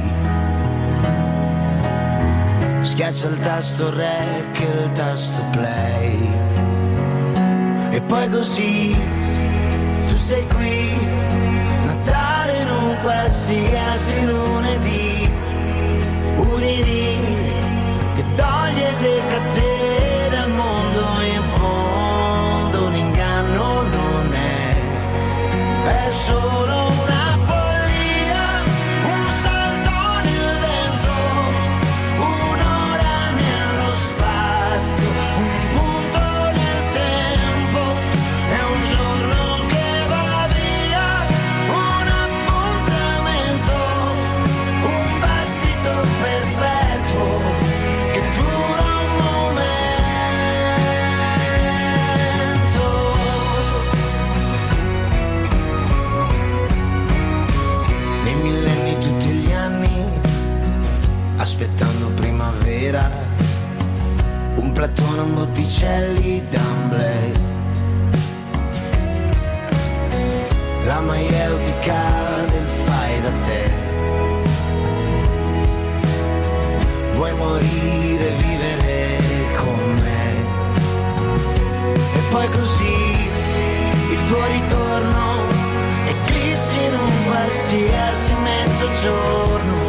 schiaccia il tasto rec e il tasto play, e poi così tu sei qui, Natale in un qualsiasi lunedì, Udini che toglie le catene al mondo, in fondo l'inganno non è solo una follia, un salto nel vento, un'ora nello spazio, un punto nel tempo, è un giorno che va via, un appuntamento, un battito perpetuo che dura un momento. Nei millenni, tutti gli anni, aspettando primavera, un platone, un Botticelli, d'amblè, la maieutica del fai da te. Vuoi morire, vivere con me, e poi così il tuo ritorno eclissi in un qualsiasi mezzogiorno,